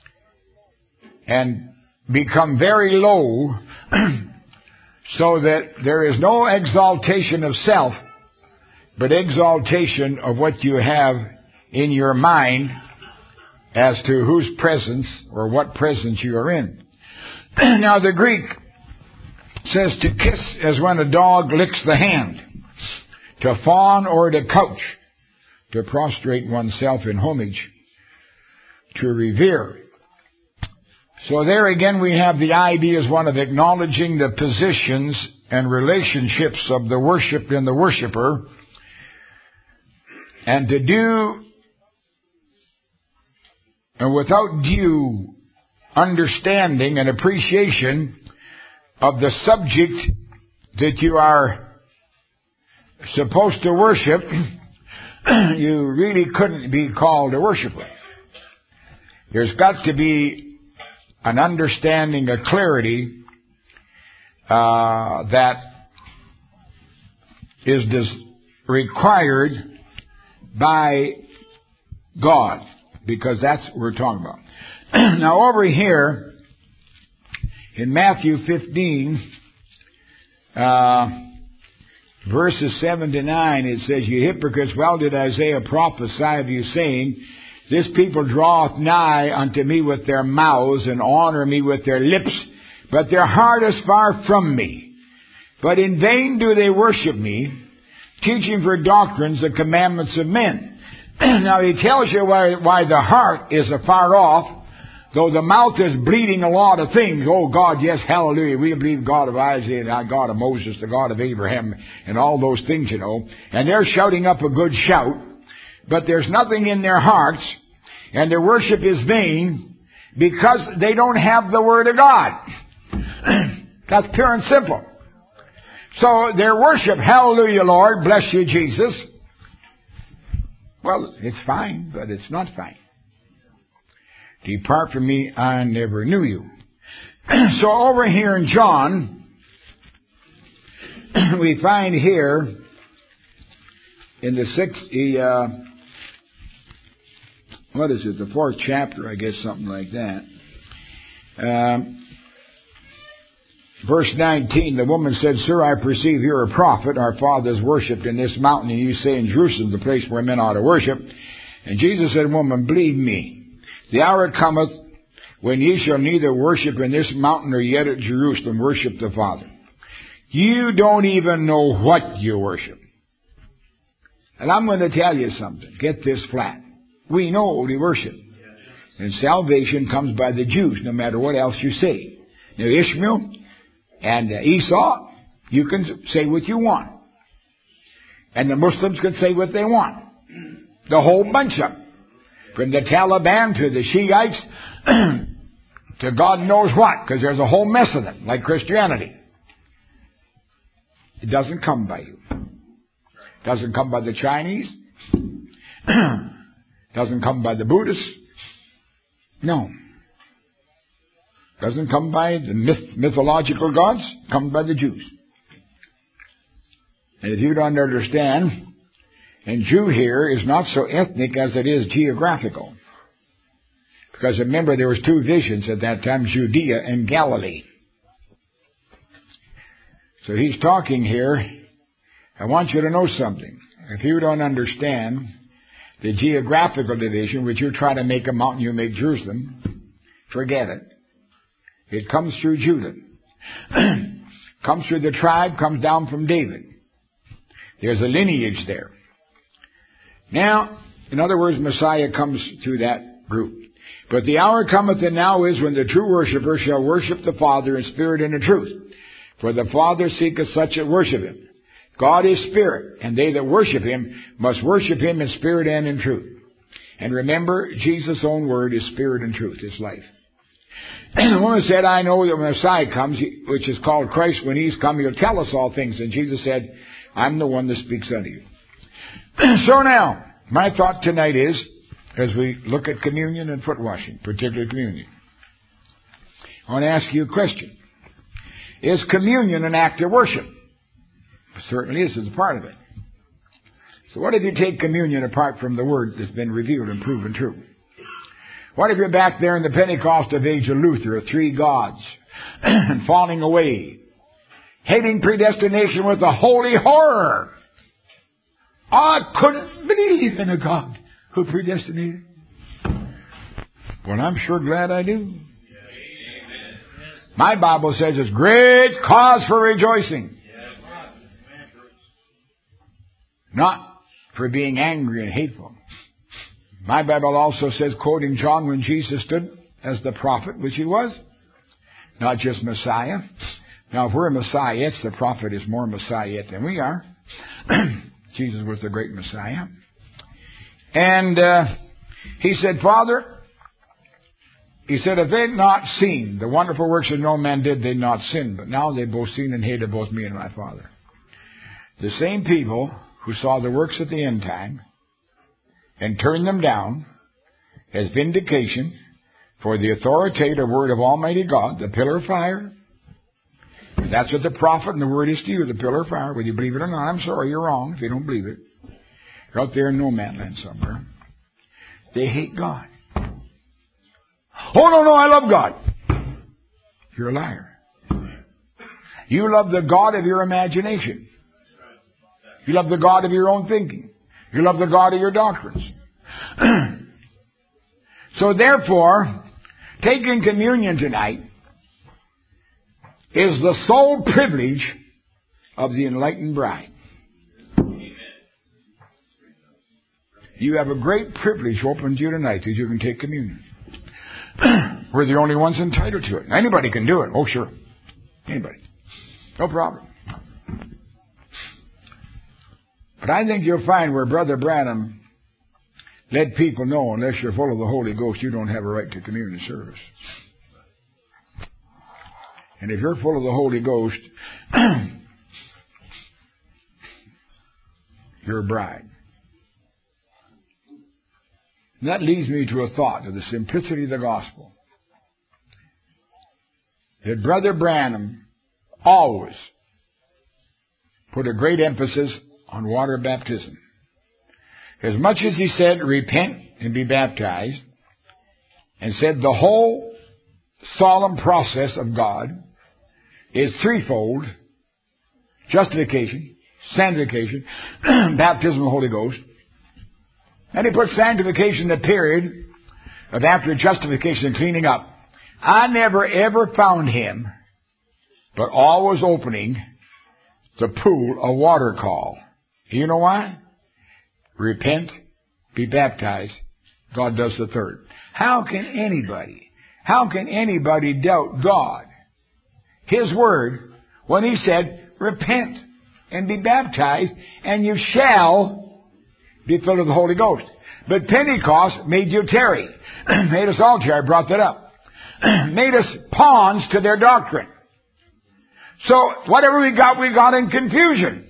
and become very low so that there is no exaltation of self, but exaltation of what you have in your mind as to whose presence or what presence you are in. Now the Greek says to kiss as when a dog licks the hand, to fawn or to couch, to prostrate oneself in homage, to revere. So there again we have the idea as one of acknowledging the positions and relationships of the worship and the worshiper, and to do, and without due understanding and appreciation of the subject that you are supposed to worship, you really couldn't be called a worshiper. There's got to be an understanding, a clarity that is required by God, because that's what we're talking about. Now over here in Matthew 15, verses 7 to 9, it says, "You hypocrites, well did Isaiah prophesy of you, saying, This people draweth nigh unto me with their mouths, and honor me with their lips, but their heart is far from me. But in vain do they worship me, teaching for doctrines the commandments of men." Now he tells you why the heart is afar off, though the mouth is bleating a lot of things. Oh God, yes, hallelujah, we believe God of Isaac, the God of Moses, the God of Abraham, and all those things, you know. And they're shouting up a good shout, but there's nothing in their hearts, and their worship is vain, because they don't have the Word of God. That's pure and simple. So their worship, hallelujah, Lord, bless you, Jesus. Well, it's fine, but it's not fine. Depart from me, I never knew you. So over here in John, we find here in the the fourth chapter, I guess, something like that. Verse 19, the woman said, "Sir, I perceive you're a prophet. Our fathers worshipped in this mountain, and you say in Jerusalem, the place where men ought to worship." And Jesus said, "Woman, believe me, the hour cometh when ye shall neither worship in this mountain nor yet at Jerusalem worship the Father. You don't even know what you worship." And I'm going to tell you something. Get this flat. We know what we worship. And salvation comes by the Jews, no matter what else you say. Now Ishmael and Esau, you can say what you want. And the Muslims can say what they want. The whole bunch of them. From the Taliban to the Shiites to God knows what, because there's a whole mess of them, like Christianity. It doesn't come by you. It doesn't come by the Chinese. Doesn't come by the Buddhists. No. Doesn't come by the mythological gods. Comes by the Jews. And if you don't understand, and Jew here is not so ethnic as it is geographical. Because remember, there was two visions at that time, Judea and Galilee. So he's talking here. I want you to know something. If you don't understand the geographical division, which you try to make a mountain, you make Jerusalem, forget it. It comes through Judah. Comes through the tribe, comes down from David. There's a lineage there. Now, in other words, Messiah comes through that group. "But the hour cometh, and now is, when the true worshipper shall worship the Father in spirit and in truth. For the Father seeketh such that worship him. God is spirit, and they that worship him must worship him in spirit and in truth." And remember, Jesus' own word is spirit and truth, his life. And the woman said, "I know that when Messiah comes, which is called Christ, when he's come, he'll tell us all things." And Jesus said, "I'm the one that speaks unto you." So now, my thought tonight is, as we look at communion and foot washing, particularly communion, I want to ask you a question. Is communion an act of worship? It certainly is, as a part of it. So what if you take communion apart from the Word that's been revealed and proven true? What if you're back there in the Pentecostal age of Luther, of three gods, and falling away, hating predestination with a holy horror? I couldn't believe in a God who predestinated. Well, I'm sure glad I do. My Bible says it's great cause for rejoicing. Not for being angry and hateful. My Bible also says, quoting John, when Jesus stood as the prophet, which he was, not just Messiah. Now, if we're Messiah, it's the prophet is more Messiah than we are. Jesus was the great Messiah. And he said, "Father, He said, if they'd not seen the wonderful works that no man did, they'd not sin. But now they've both seen and hated both me and my Father. The same people who saw the works at the end time and turned them down as vindication for the authoritative word of Almighty God, the pillar of fire. That's what the prophet and the word is to you, the pillar of fire. Whether you believe it or not, I'm sorry, you're wrong if you don't believe it. You're out there in no man land somewhere. They hate God. Oh, no, I love God. You're a liar. You love the God of your imagination. You love the God of your own thinking. You love the God of your doctrines. So therefore, taking communion tonight is the sole privilege of the enlightened bride. You have a great privilege open to you tonight that you can take communion. We're the only ones entitled to it. Anybody can do it. Oh, sure. Anybody. No problem. But I think you'll find where Brother Branham let people know, unless you're full of the Holy Ghost, you don't have a right to communion service. And if you're full of the Holy Ghost, you're a bride. And that leads me to a thought of the simplicity of the gospel. That Brother Branham always put a great emphasis on water baptism. As much as he said, repent and be baptized, and said the whole solemn process of God is threefold: justification, sanctification, baptism of the Holy Ghost. And he put sanctification in the period of after justification and cleaning up. I never ever found him, but always opening the pool a water call. You know why? Repent, be baptized. God does the third. How can anybody doubt God, His word, when He said, repent and be baptized, and you shall be filled with the Holy Ghost? But Pentecost made you tarry. Made us all tarry. I brought that up. Made us pawns to their doctrine. So whatever we got in confusion.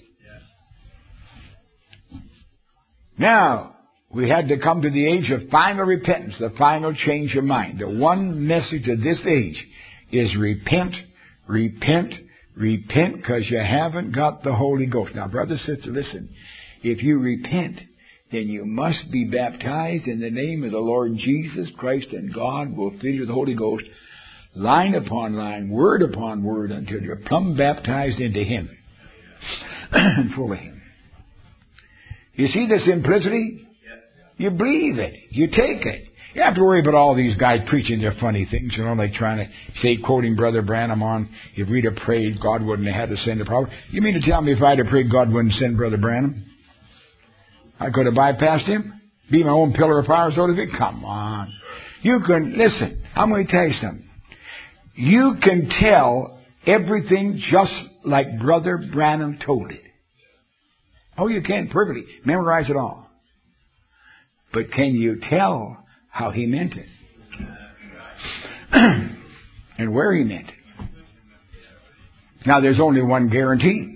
Now, we had to come to the age of final repentance, the final change of mind. The one message of this age is repent, repent, repent, because you haven't got the Holy Ghost. Now, brother, sister, listen. If you repent, then you must be baptized in the name of the Lord Jesus Christ, and God will fill you with the Holy Ghost, line upon line, word upon word, until you're plumb baptized into Him and full of Him. You see the simplicity? You believe it. You take it. You don't have to worry about all these guys preaching their funny things, like trying to say, quoting Brother Branham on, if we'd have prayed, God wouldn't have had to send a prophet. You mean to tell me if I'd have prayed, God wouldn't send Brother Branham? I could have bypassed him? Be my own pillar of fire, so to speak? Come on. You can, listen, I'm going to tell you something. You can tell everything just like Brother Branham told it. Oh, you can perfectly. Memorize it all. But can you tell how he meant it? And where he meant it? Now, there's only one guarantee.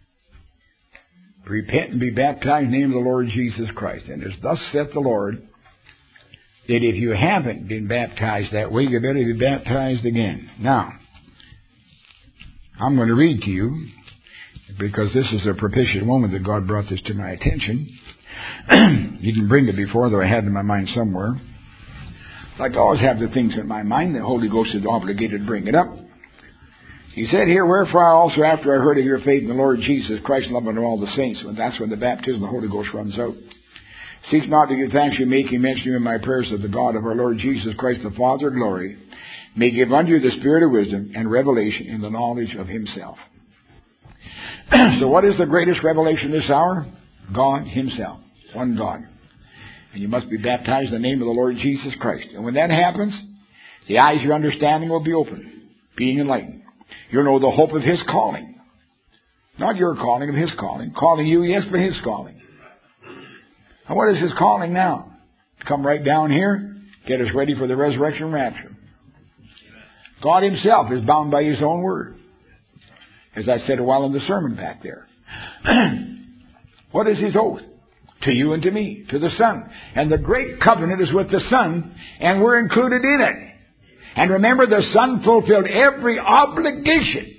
Repent and be baptized in the name of the Lord Jesus Christ. And as thus saith the Lord, that if you haven't been baptized that way, you better be baptized again. Now, I'm going to read to you, because this is a propitious moment that God brought this to my attention. He didn't bring it before, though I had it in my mind somewhere. Like I always have the things in my mind, the Holy Ghost is obligated to bring it up. He said here, wherefore I also, after I heard of your faith in the Lord Jesus Christ, love unto all the saints. And that's when the baptism of the Holy Ghost runs out. Seek not to give thanks, you making mention in my prayers that the God of our Lord Jesus Christ, the Father of glory, may give unto you the spirit of wisdom and revelation in the knowledge of Himself. So what is the greatest revelation this hour? God Himself. One God. And you must be baptized in the name of the Lord Jesus Christ. And when that happens, the eyes of your understanding will be open, being enlightened. You'll know the hope of His calling. Not your calling, of His calling. Calling you, yes, but His calling. And what is His calling now? Come right down here get us ready for the resurrection rapture. God Himself is bound by His own word. As I said a while in the sermon back there. What is His oath? To you and to me, to the Son. And the great covenant is with the Son, and we're included in it. And remember, the Son fulfilled every obligation.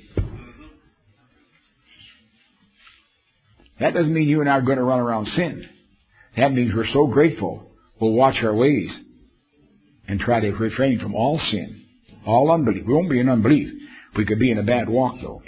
That doesn't mean you and I are going to run around sin. That means we're so grateful, we'll watch our ways and try to refrain from all sin, all unbelief. We won't be in unbelief. We could be in a bad walk, though.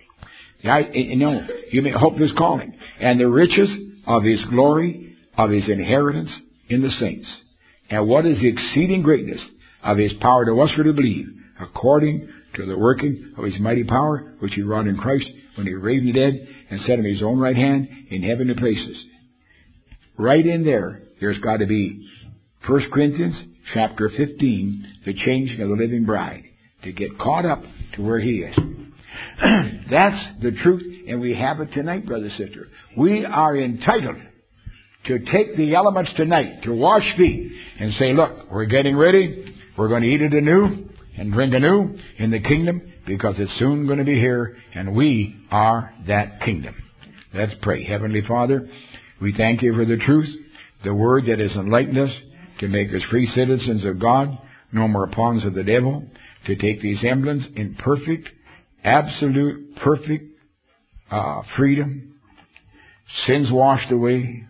You may hope this calling. And the riches of His glory, of His inheritance in the saints. And what is the exceeding greatness of His power to us who to believe, according to the working of His mighty power, which He wrought in Christ when He raised the dead and set Him at His own right hand in heavenly places. Right in there, there's got to be 1 Corinthians chapter 15, the changing of the living bride, to get caught up to where He is. That's the truth, and we have it tonight, brother, sister. We are entitled to take the elements tonight, to wash feet, and say, look, we're getting ready. We're going to eat it anew and drink anew in the kingdom, because it's soon going to be here, and we are that kingdom. Let's pray. Heavenly Father, we thank You for the truth, the word that has enlightened us to make us free citizens of God, no more pawns of the devil, to take these emblems in perfect, absolute, perfect freedom, sins washed away,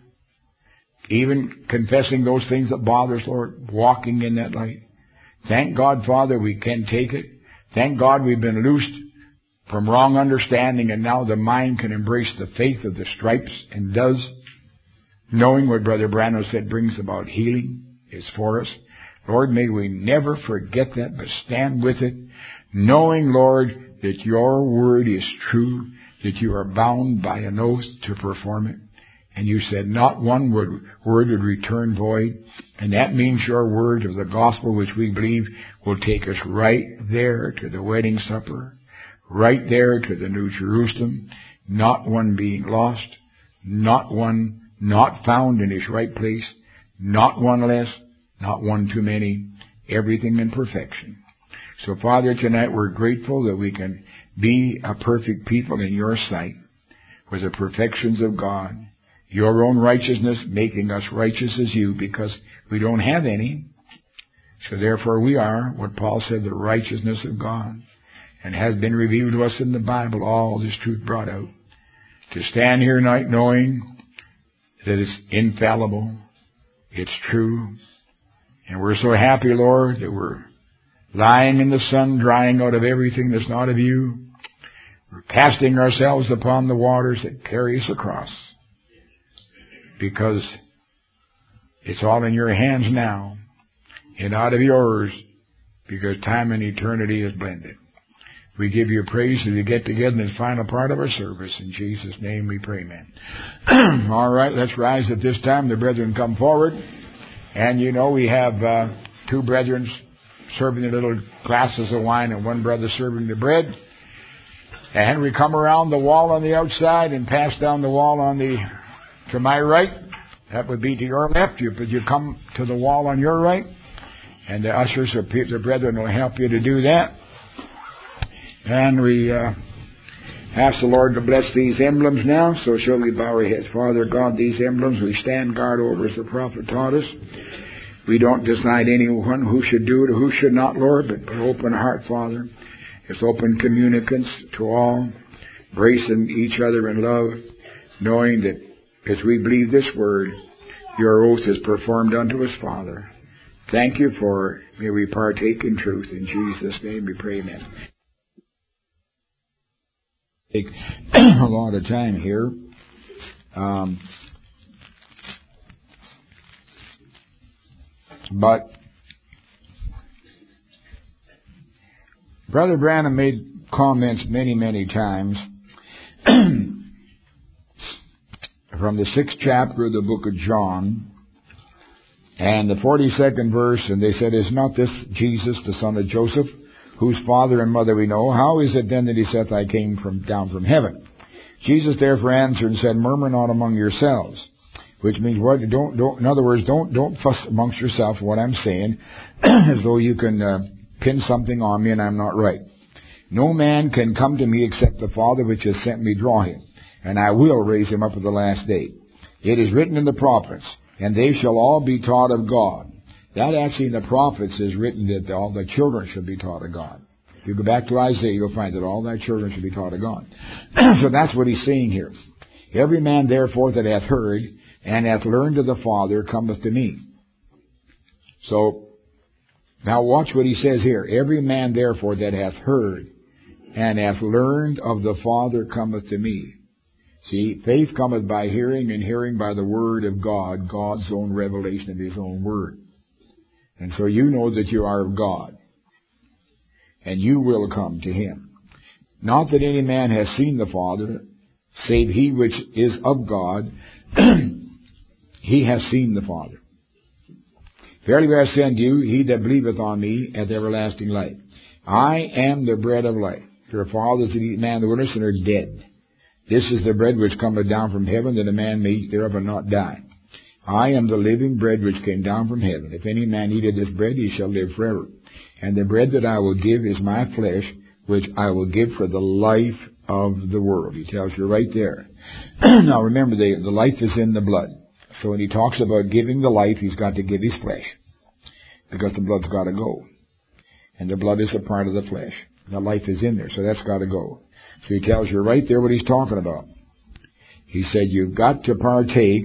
even confessing those things that bother us, Lord, walking in that light. Thank God, Father, we can take it. Thank God we've been loosed from wrong understanding, and now the mind can embrace the faith of the stripes, and does, knowing what Brother Branham said brings about healing is for us. Lord, may we never forget that, but stand with it, knowing, Lord, that Your word is true, that You are bound by an oath to perform it. And You said not one word would return void. And that means Your word of the gospel, which we believe, will take us right there to the wedding supper, right there to the New Jerusalem, not one being lost, not one not found in his right place, not one less, not one too many, everything in perfection. So, Father, tonight we're grateful that we can be a perfect people in Your sight, with the perfections of God, Your own righteousness making us righteous as You, because we don't have any. So therefore we are, what Paul said, the righteousness of God, and has been revealed to us in the Bible, all this truth brought out. To stand here tonight knowing that it's infallible, it's true, and we're so happy, Lord, that we're lying in the sun, drying out of everything that's not of You. We're casting ourselves upon the waters that carry us across, because it's all in Your hands now, and out of Yours, because time and eternity is blended. We give You praise as we get together in the final part of our service. In Jesus' name we pray, amen. All right, let's rise at this time. The brethren come forward. And you know we have two brethren serving the little glasses of wine and one brother serving the bread. And we come around the wall on the outside and pass down the wall to my right. That would be to your left. You come to the wall on your right. And the ushers, the brethren, will help you to do that. And we ask the Lord to bless these emblems now. So shall we bow our heads. Father God, these emblems we stand guard over as the prophet taught us. We don't decide anyone who should do it or who should not, Lord, but open heart, Father. It's open communicants to all, embracing each other in love, knowing that as we believe this word, Your oath is performed unto us, Father. Thank You for it. May we partake in truth. In Jesus' name we pray, amen. Take a lot of time here. But Brother Branham made comments many, many times from the 6th chapter of the book of John and the 42nd verse, and they said, "Is not this Jesus, the son of Joseph, whose father and mother we know? How is it then that he saith, I came down from heaven? Jesus therefore answered and said, Murmur not among yourselves. Which means what? In other words, don't fuss amongst yourself what I'm saying, as though you can pin something on me and I'm not right. No man can come to me except the Father which has sent me draw him, and I will raise him up at the last day. It is written in the prophets, and they shall all be taught of God. That actually in the prophets is written that all the children should be taught of God. If you go back to Isaiah, you'll find that all thy children should be taught of God. So that's what he's saying here. Every man therefore that hath heard and hath learned of the Father cometh to me. So, now watch what he says here. Every man therefore that hath heard and hath learned of the Father cometh to me. See, faith cometh by hearing, and hearing by the Word of God, God's own revelation of His own Word. And so you know that you are of God, and you will come to Him. Not that any man has seen the Father, save he which is of God, he has seen the Father. Verily I say unto you, he that believeth on me hath everlasting life. I am the bread of life. Your fathers did eat manna in the wilderness and are dead. This is the bread which cometh down from heaven, that a man may eat thereof and not die. I am the living bread which came down from heaven. If any man eat of this bread, he shall live forever. And the bread that I will give is my flesh, which I will give for the life of the world. He tells you right there. Now remember, the life is in the blood. So when he talks about giving the life, he's got to give his flesh, because the blood's got to go. And the blood is a part of the flesh. The life is in there, so that's got to go. So he tells you right there what he's talking about. He said, you've got to partake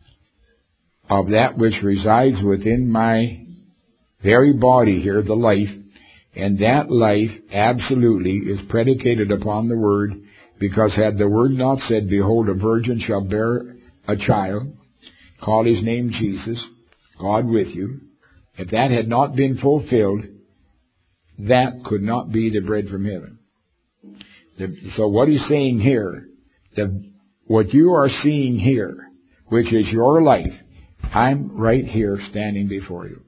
of that which resides within my very body here, the life, and that life absolutely is predicated upon the Word, because had the Word not said, behold, a virgin shall bear a child, call his name Jesus, God with you, if that had not been fulfilled, that could not be the bread from heaven. So what he's saying here, what you are seeing here, which is your life, I'm right here standing before you.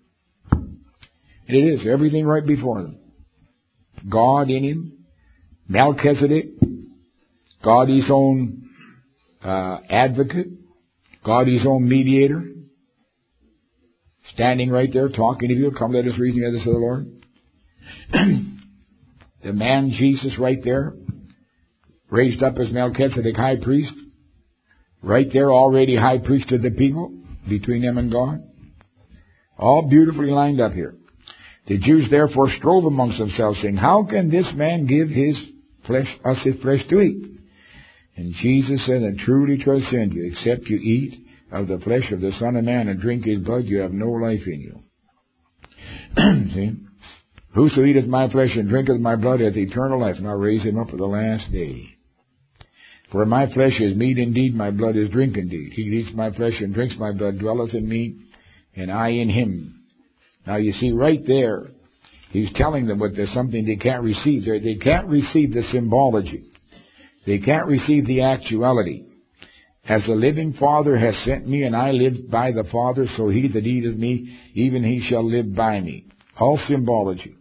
It is, everything right before them. God in him, Melchizedek, God his own advocate, God his own mediator, standing right there talking to you. Come, let us reason together, said the Lord. The man Jesus right there, raised up as Melchizedek high priest, right there already high priest of the people, between them and God. All beautifully lined up here. The Jews therefore strove amongst themselves, saying, how can this man give us his flesh to eat? And Jesus said, and truly, truly say unto you, except you eat of the flesh of the Son of Man and drink his blood, you have no life in you. See? Whoso eateth my flesh and drinketh my blood hath eternal life, and I'll raise him up at the last day. For my flesh is meat indeed, my blood is drink indeed. He eats my flesh and drinks my blood, dwelleth in me, and I in him. Now you see right there, he's telling them what there's something they can't receive. They can't receive the symbology. They can't receive the actuality. As the living Father has sent me, and I live by the Father, so he that eateth me, even he shall live by me. All symbology.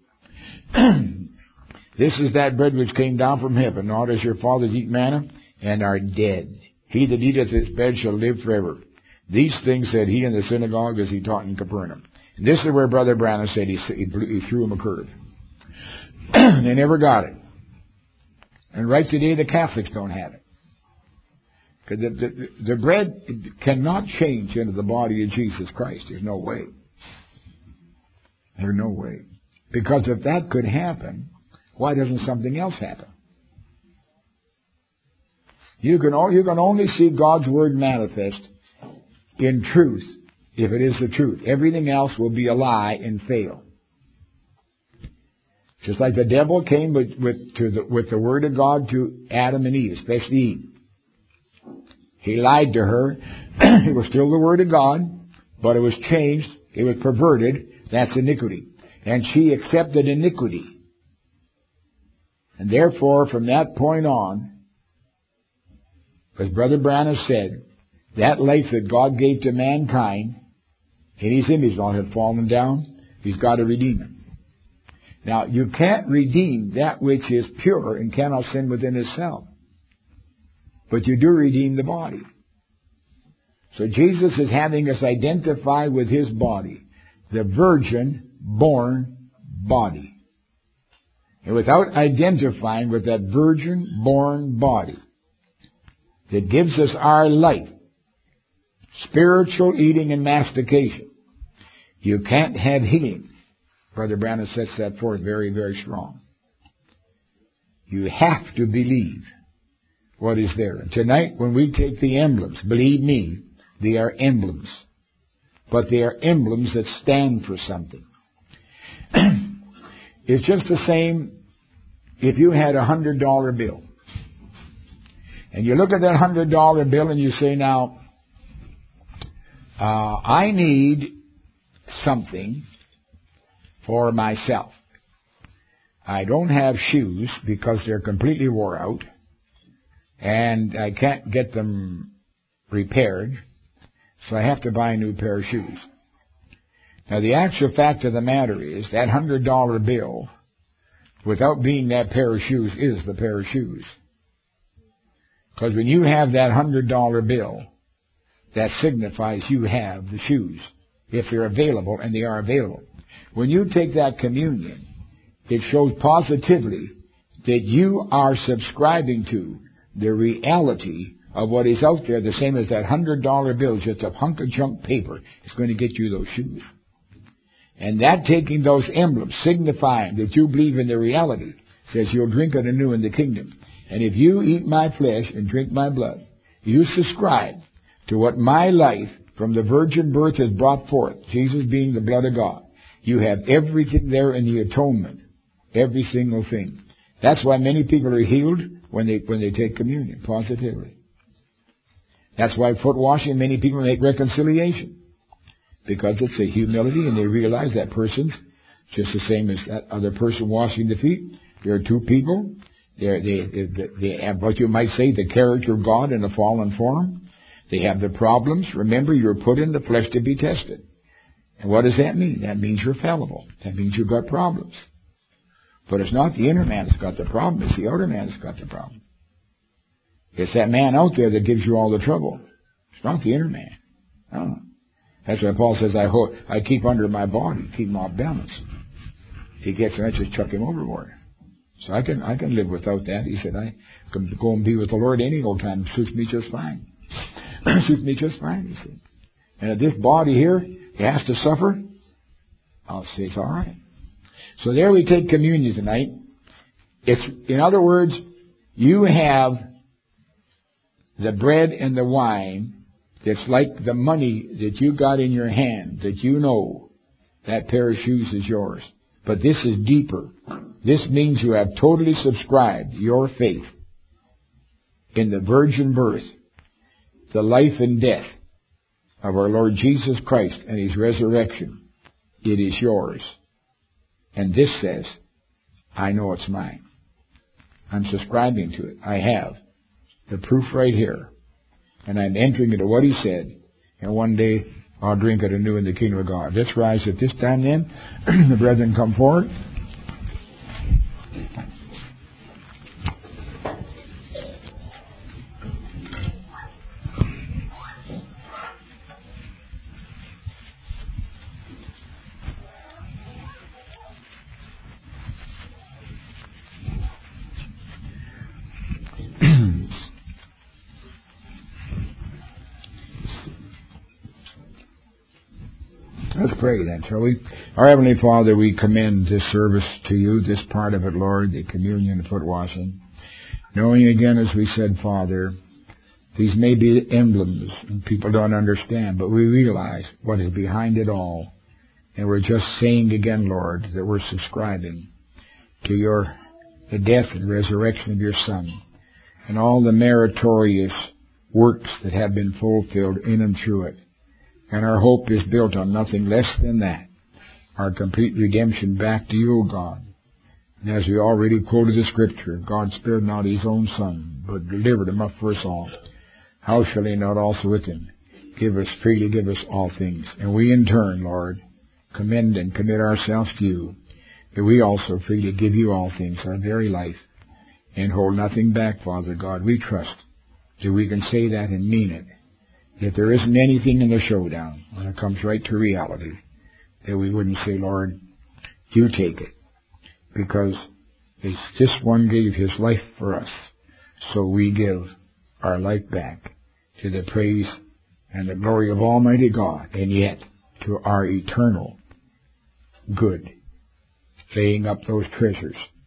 This is that bread which came down from heaven, not as your fathers eat manna, and are dead. He that eateth this bread shall live forever. These things said he in the synagogue as he taught in Capernaum. And this is where Brother Branham said he threw him a curve. They never got it. And right today the Catholics don't have it. Because the bread cannot change into the body of Jesus Christ. There's no way. There's no way. Because if that could happen, why doesn't something else happen? You can only see God's Word manifest in truth if it is the truth. Everything else will be a lie and fail. Just like the devil came with the Word of God to Adam and Eve, especially Eve. He lied to her. It was still the Word of God, but it was changed. It was perverted. That's iniquity. And she accepted iniquity. And therefore, from that point on, as Brother Branham said, that life that God gave to mankind, in His image now had fallen down. He's got to redeem it. Now, you can't redeem that which is pure and cannot sin within itself. But you do redeem the body. So Jesus is having us identify with His body, the virgin-born body. And without identifying with that virgin-born body that gives us our life, spiritual eating and mastication, you can't have healing. Brother Branham sets that forth very, very strong. You have to believe what is there. And tonight, when we take the emblems, believe me, they are emblems. But they are emblems that stand for something. It's just the same if you had a $100 bill. And you look at that $100 bill and you say, now, I need something for myself. I don't have shoes because they're completely wore out, and I can't get them repaired, so I have to buy a new pair of shoes. Now, the actual fact of the matter is that $100 bill, without being that pair of shoes, is the pair of shoes. Because when you have that $100 bill, that signifies you have the shoes, if they're available, and they are available. When you take that communion, it shows positively that you are subscribing to the reality of what is out there, the same as that $100 bill is just a hunk of junk paper. It's going to get you those shoes. And that taking those emblems, signifying that you believe in the reality, says you'll drink it anew in the kingdom. And if you eat my flesh and drink my blood, you subscribe to what my life from the virgin birth has brought forth, Jesus being the blood of God. You have everything there in the atonement. Every single thing. That's why many people are healed when they take communion, positively. That's why foot washing, many people make reconciliation. Because it's a humility and they realize that person's just the same as that other person washing the feet. There are two people. They have what you might say the character of God in a fallen form. They have the problems. Remember, you're put in the flesh to be tested. And what does that mean? That means you're fallible. That means you've got problems. But it's not the inner man that's got the problem. It's the outer man that's got the problem. It's that man out there that gives you all the trouble. It's not the inner man. No. That's why Paul says, I keep under my body, keep him off balance. If he gets him, I just chuck him overboard. So I can live without that. He said, I can go and be with the Lord any old time. It suits me just fine. Suits me just fine, he said. And if this body here, he has to suffer, I'll say it's all right. So there we take communion tonight. It's, in other words, you have the bread and the wine that's like the money that you got in your hand, that you know that pair of shoes is yours. But this is deeper. This means you have totally subscribed your faith in the virgin birth, the life and death of our Lord Jesus Christ and His resurrection. It is yours. And this says, I know it's mine. I'm subscribing to it. I have the proof right here. And I'm entering into what He said. And one day I'll drink it anew in the kingdom of God. Let's rise at this time then. The brethren come forward. Let's pray then, shall we? Our Heavenly Father, we commend this service to You, this part of it, Lord, the communion, the foot washing. Knowing again, as we said, Father, these may be emblems and people don't understand, but we realize what is behind it all. And we're just saying again, Lord, that we're subscribing to the death and resurrection of Your Son and all the meritorious works that have been fulfilled in and through it. And our hope is built on nothing less than that, our complete redemption back to You, O God. And as we already quoted the Scripture, God spared not His own Son, but delivered Him up for us all. How shall He not also with Him freely give us all things? And we in turn, Lord, commend and commit ourselves to You, that we also freely give You all things, our very life, and hold nothing back, Father God. We trust that we can say that and mean it. if there isn't anything in the showdown, when it comes right to reality, that we wouldn't say, Lord, you take it. Because it's this one gave his life for us. So we give our life back to the praise and the glory of Almighty God, and yet to our eternal good, laying up those treasures